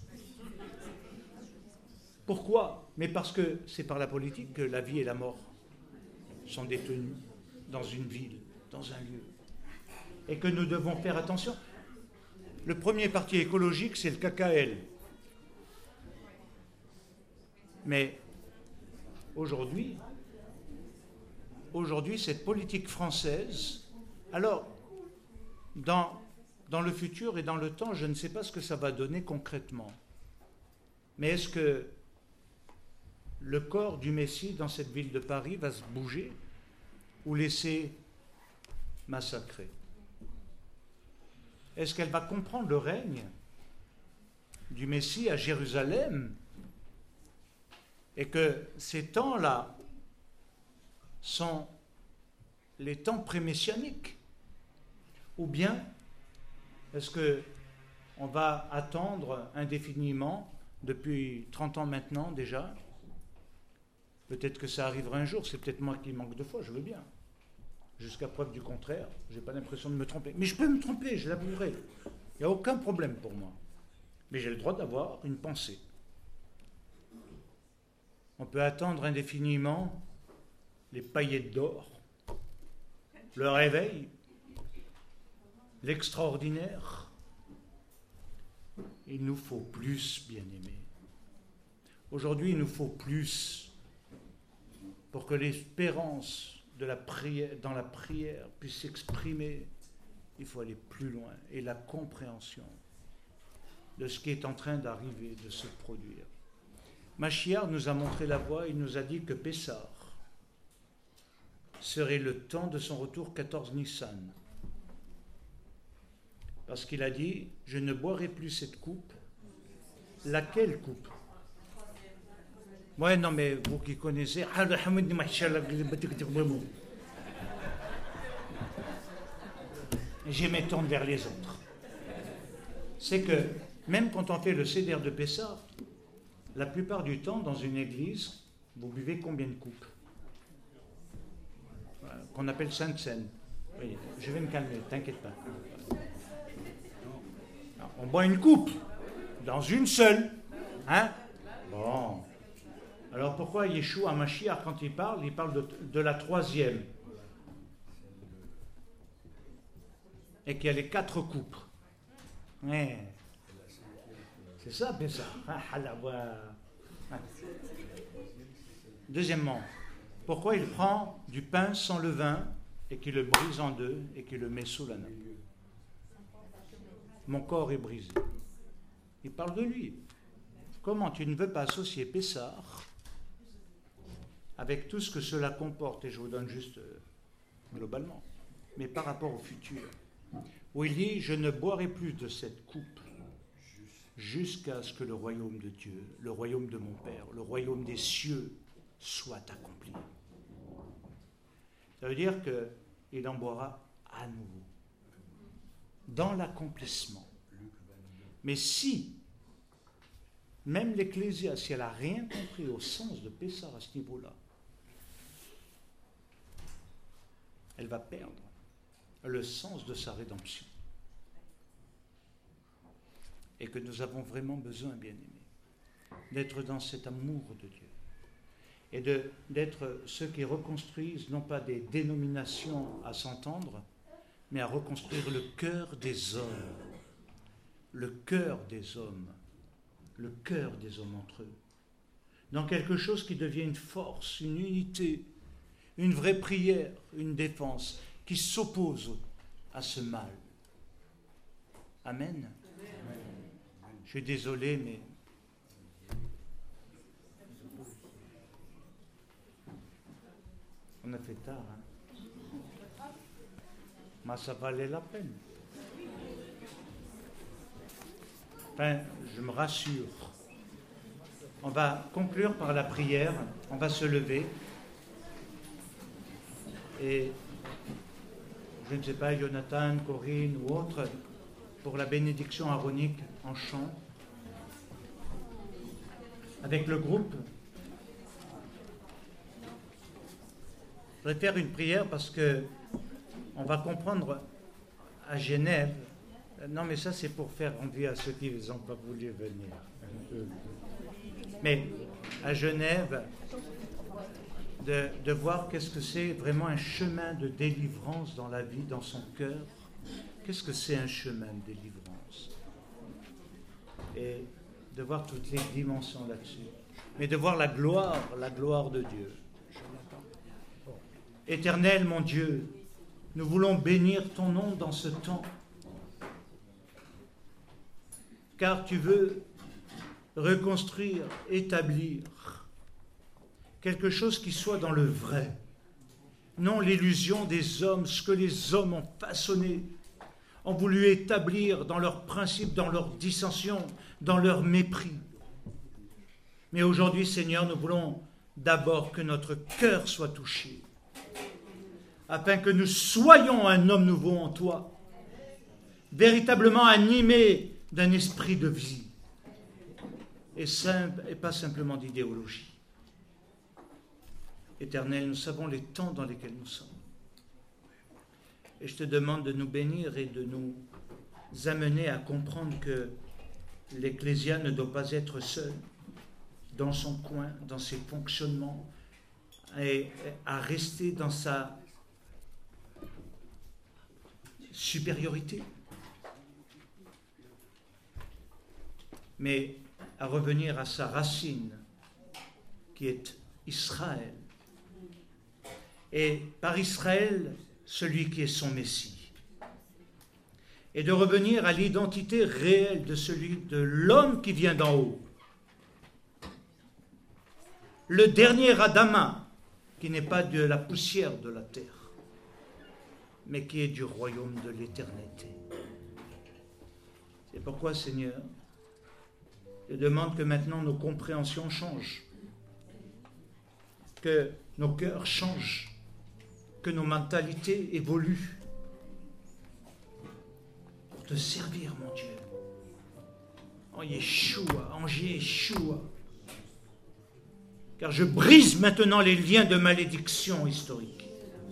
Speaker 1: Pourquoi? Mais parce que c'est par la politique que la vie et la mort sont détenues dans une ville, dans un lieu. Et que nous devons faire attention. Le premier parti écologique, c'est le KKL. Mais aujourd'hui, cette politique française, alors, dans le futur et dans le temps, je ne sais pas ce que ça va donner concrètement. Mais est-ce que le corps du Messie dans cette ville de Paris va se bouger ou laisser massacrer? Est-ce qu'elle va comprendre le règne du Messie à Jérusalem et que ces temps-là sont les temps prémessianiques? Ou bien est-ce qu'on va attendre indéfiniment depuis 30 ans maintenant déjà? Peut-être que ça arrivera un jour, c'est peut-être moi qui manque de foi, je veux bien. Jusqu'à preuve du contraire, je n'ai pas l'impression de me tromper. Mais je peux me tromper, je l'avouerai. Il n'y a aucun problème pour moi. Mais j'ai le droit d'avoir une pensée. On peut attendre indéfiniment les paillettes d'or, le réveil, l'extraordinaire. Il nous faut plus, bien-aimés. Aujourd'hui, il nous faut plus pour que l'espérance de la prière, dans la prière puisse s'exprimer. Il faut aller plus loin. Et la compréhension de ce qui est en train d'arriver, de se produire. Machiar nous a montré la voie, il nous a dit que Pessah serait le temps de son retour 14 Nissan. Parce qu'il a dit, je ne boirai plus cette coupe. Laquelle coupe? Ouais, non, mais vous qui connaissez, je me tourne vers les autres. C'est que, même quand on fait le Seder de Pessah, la plupart du temps, dans une église, vous buvez combien de coupes? Qu'on appelle Sainte Seine. Oui, je vais me calmer, t'inquiète pas. On boit une coupe, dans une seule. Hein? Bon. Alors pourquoi Yeshua Mashiach, quand il parle de la troisième? Et qu'il y a les 4 coupes. Ouais. C'est ça, Pessah. Deuxièmement, pourquoi il prend du pain sans levain et qu'il le brise en deux et qu'il le met sous la nappe? Mon corps est brisé. Il parle de lui. Comment tu ne veux pas associer Pessah avec tout ce que cela comporte, et je vous donne juste globalement, mais par rapport au futur, où il dit, je ne boirai plus de cette coupe jusqu'à ce que le royaume de Dieu, le royaume de mon Père, le royaume des cieux soit accompli. Ça veut dire qu'il en boira à nouveau, dans l'accomplissement. Mais si, même l'Ecclésia, si elle n'a rien compris au sens de Pessah à ce niveau-là, elle va perdre le sens de sa rédemption. Et que nous avons vraiment besoin, bien-aimés, d'être dans cet amour de Dieu. Et d'être ceux qui reconstruisent, non pas des dénominations à s'entendre, mais à reconstruire le cœur des hommes. Le cœur des hommes. Le cœur des hommes entre eux. Dans quelque chose qui devient une force, une unité, une vraie prière, une défense, qui s'oppose à ce mal. Amen. Je suis désolé, mais On a fait tard, hein. Mais ça valait la peine. Enfin, je me rassure. On va conclure par la prière. On va se lever. Et je ne sais pas, Jonathan, Corinne ou autres, pour la bénédiction aronique en chant. Avec le groupe, je vais faire une prière parce que on va comprendre à Genève. Non, mais ça, c'est pour faire envie à ceux qui n'ont pas voulu venir. Mais à Genève, de voir qu'est-ce que c'est vraiment un chemin de délivrance dans la vie, dans son cœur. Qu'est-ce que c'est un chemin de délivrance? Et de voir toutes les dimensions là-dessus. Mais de voir la gloire de Dieu. Éternel, mon Dieu, nous voulons bénir ton nom dans ce temps. Car tu veux reconstruire, établir quelque chose qui soit dans le vrai. Non l'illusion des hommes, ce que les hommes ont façonné, ont voulu établir dans leurs principes, dans leurs dissensions, dans leur mépris. Mais aujourd'hui, Seigneur, nous voulons d'abord que notre cœur soit touché, afin que nous soyons un homme nouveau en toi, véritablement animé d'un esprit de vie, et pas simplement d'idéologie. Éternel, nous savons les temps dans lesquels nous sommes. Et je te demande de nous bénir et de nous amener à comprendre que l'Ecclésia ne doit pas être seul dans son coin, dans ses fonctionnements, et à rester dans sa supériorité, mais à revenir à sa racine, qui est Israël. Et par Israël, celui qui est son Messie. Et de revenir à l'identité réelle de l'homme qui vient d'en haut. Le dernier Adama, qui n'est pas de la poussière de la terre, mais qui est du royaume de l'éternité. C'est pourquoi, Seigneur, je demande que maintenant nos compréhensions changent, que nos cœurs changent, que nos mentalités évoluent pour te servir, mon Dieu. En Yeshua, en Yeshua. Car je brise maintenant les liens de malédiction historique.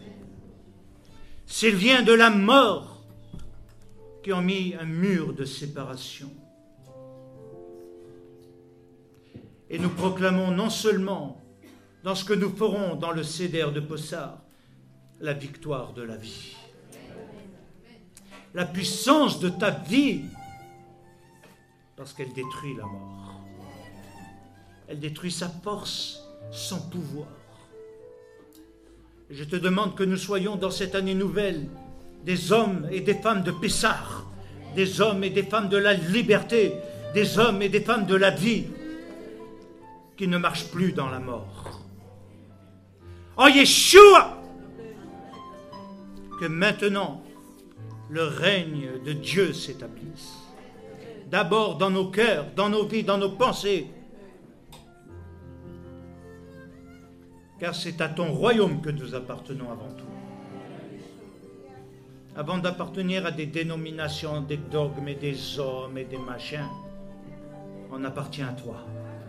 Speaker 1: Ces liens de la mort qui ont mis un mur de séparation. Et nous proclamons non seulement dans ce que nous ferons dans le Seder de Possar, la victoire de la vie. La puissance de ta vie, parce qu'elle détruit la mort. Elle détruit sa force, son pouvoir. Et je te demande que nous soyons dans cette année nouvelle des hommes et des femmes de Pessah, des hommes et des femmes de la liberté, des hommes et des femmes de la vie, qui ne marchent plus dans la mort. En Yeshua, que maintenant le règne de Dieu s'établisse. D'abord dans nos cœurs, dans nos vies, dans nos pensées. Car c'est à ton royaume que nous appartenons avant tout. Avant d'appartenir à des dénominations, des dogmes et des hommes et des machins, on appartient à toi.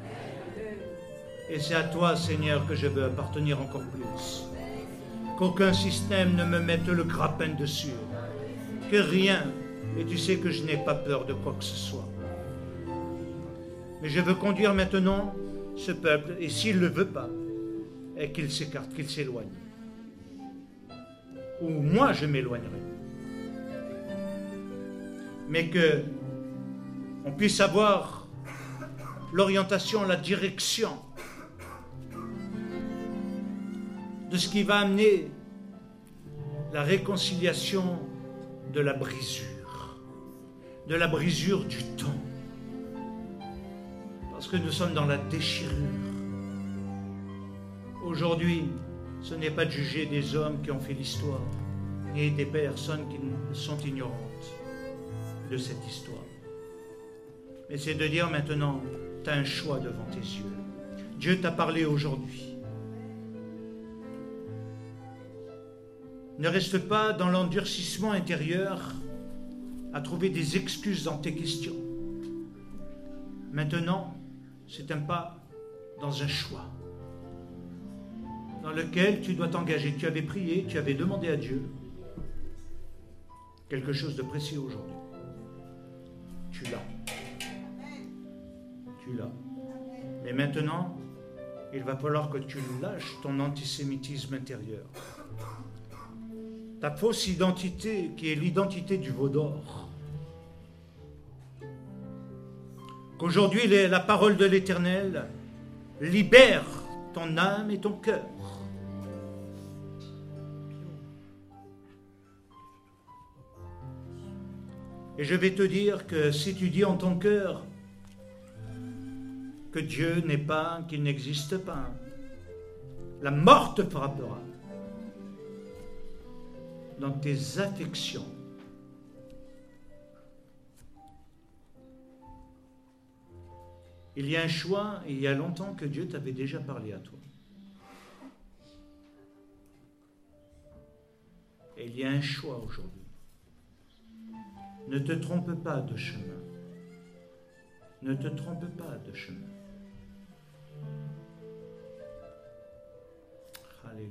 Speaker 1: Et c'est à toi, Seigneur, que je veux appartenir encore plus. Qu'aucun système ne me mette le grappin dessus. Que rien, et tu sais que je n'ai pas peur de quoi que ce soit. Mais je veux conduire maintenant ce peuple, et s'il ne le veut pas, et qu'il s'écarte, qu'il s'éloigne. Ou moi je m'éloignerai. Mais que on puisse avoir l'orientation, la direction de ce qui va amener la réconciliation de la brisure du temps. Parce que nous sommes dans la déchirure. Aujourd'hui, ce n'est pas de juger des hommes qui ont fait l'histoire, ni des personnes qui sont ignorantes de cette histoire. Mais c'est de dire maintenant, tu as un choix devant tes yeux. Dieu t'a parlé aujourd'hui. Ne reste pas dans l'endurcissement intérieur à trouver des excuses dans tes questions. Maintenant, c'est un pas dans un choix dans lequel tu dois t'engager. Tu avais prié, tu avais demandé à Dieu quelque chose de précieux aujourd'hui. Tu l'as. Tu l'as. Mais maintenant, il va falloir que tu lâches ton antisémitisme intérieur. Ta fausse identité, qui est l'identité du veau d'or. Qu'aujourd'hui, la parole de l'Éternel libère ton âme et ton cœur. Et je vais te dire que si tu dis en ton cœur que Dieu n'est pas, qu'il n'existe pas, la mort te frappera dans tes affections. Il y a un choix, et il y a longtemps que Dieu t'avait déjà parlé à toi. Et il y a un choix aujourd'hui. Ne te trompe pas de chemin. Ne te trompe pas de chemin. Alléluia.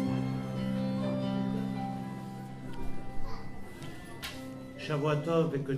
Speaker 1: Shavuot Tov et que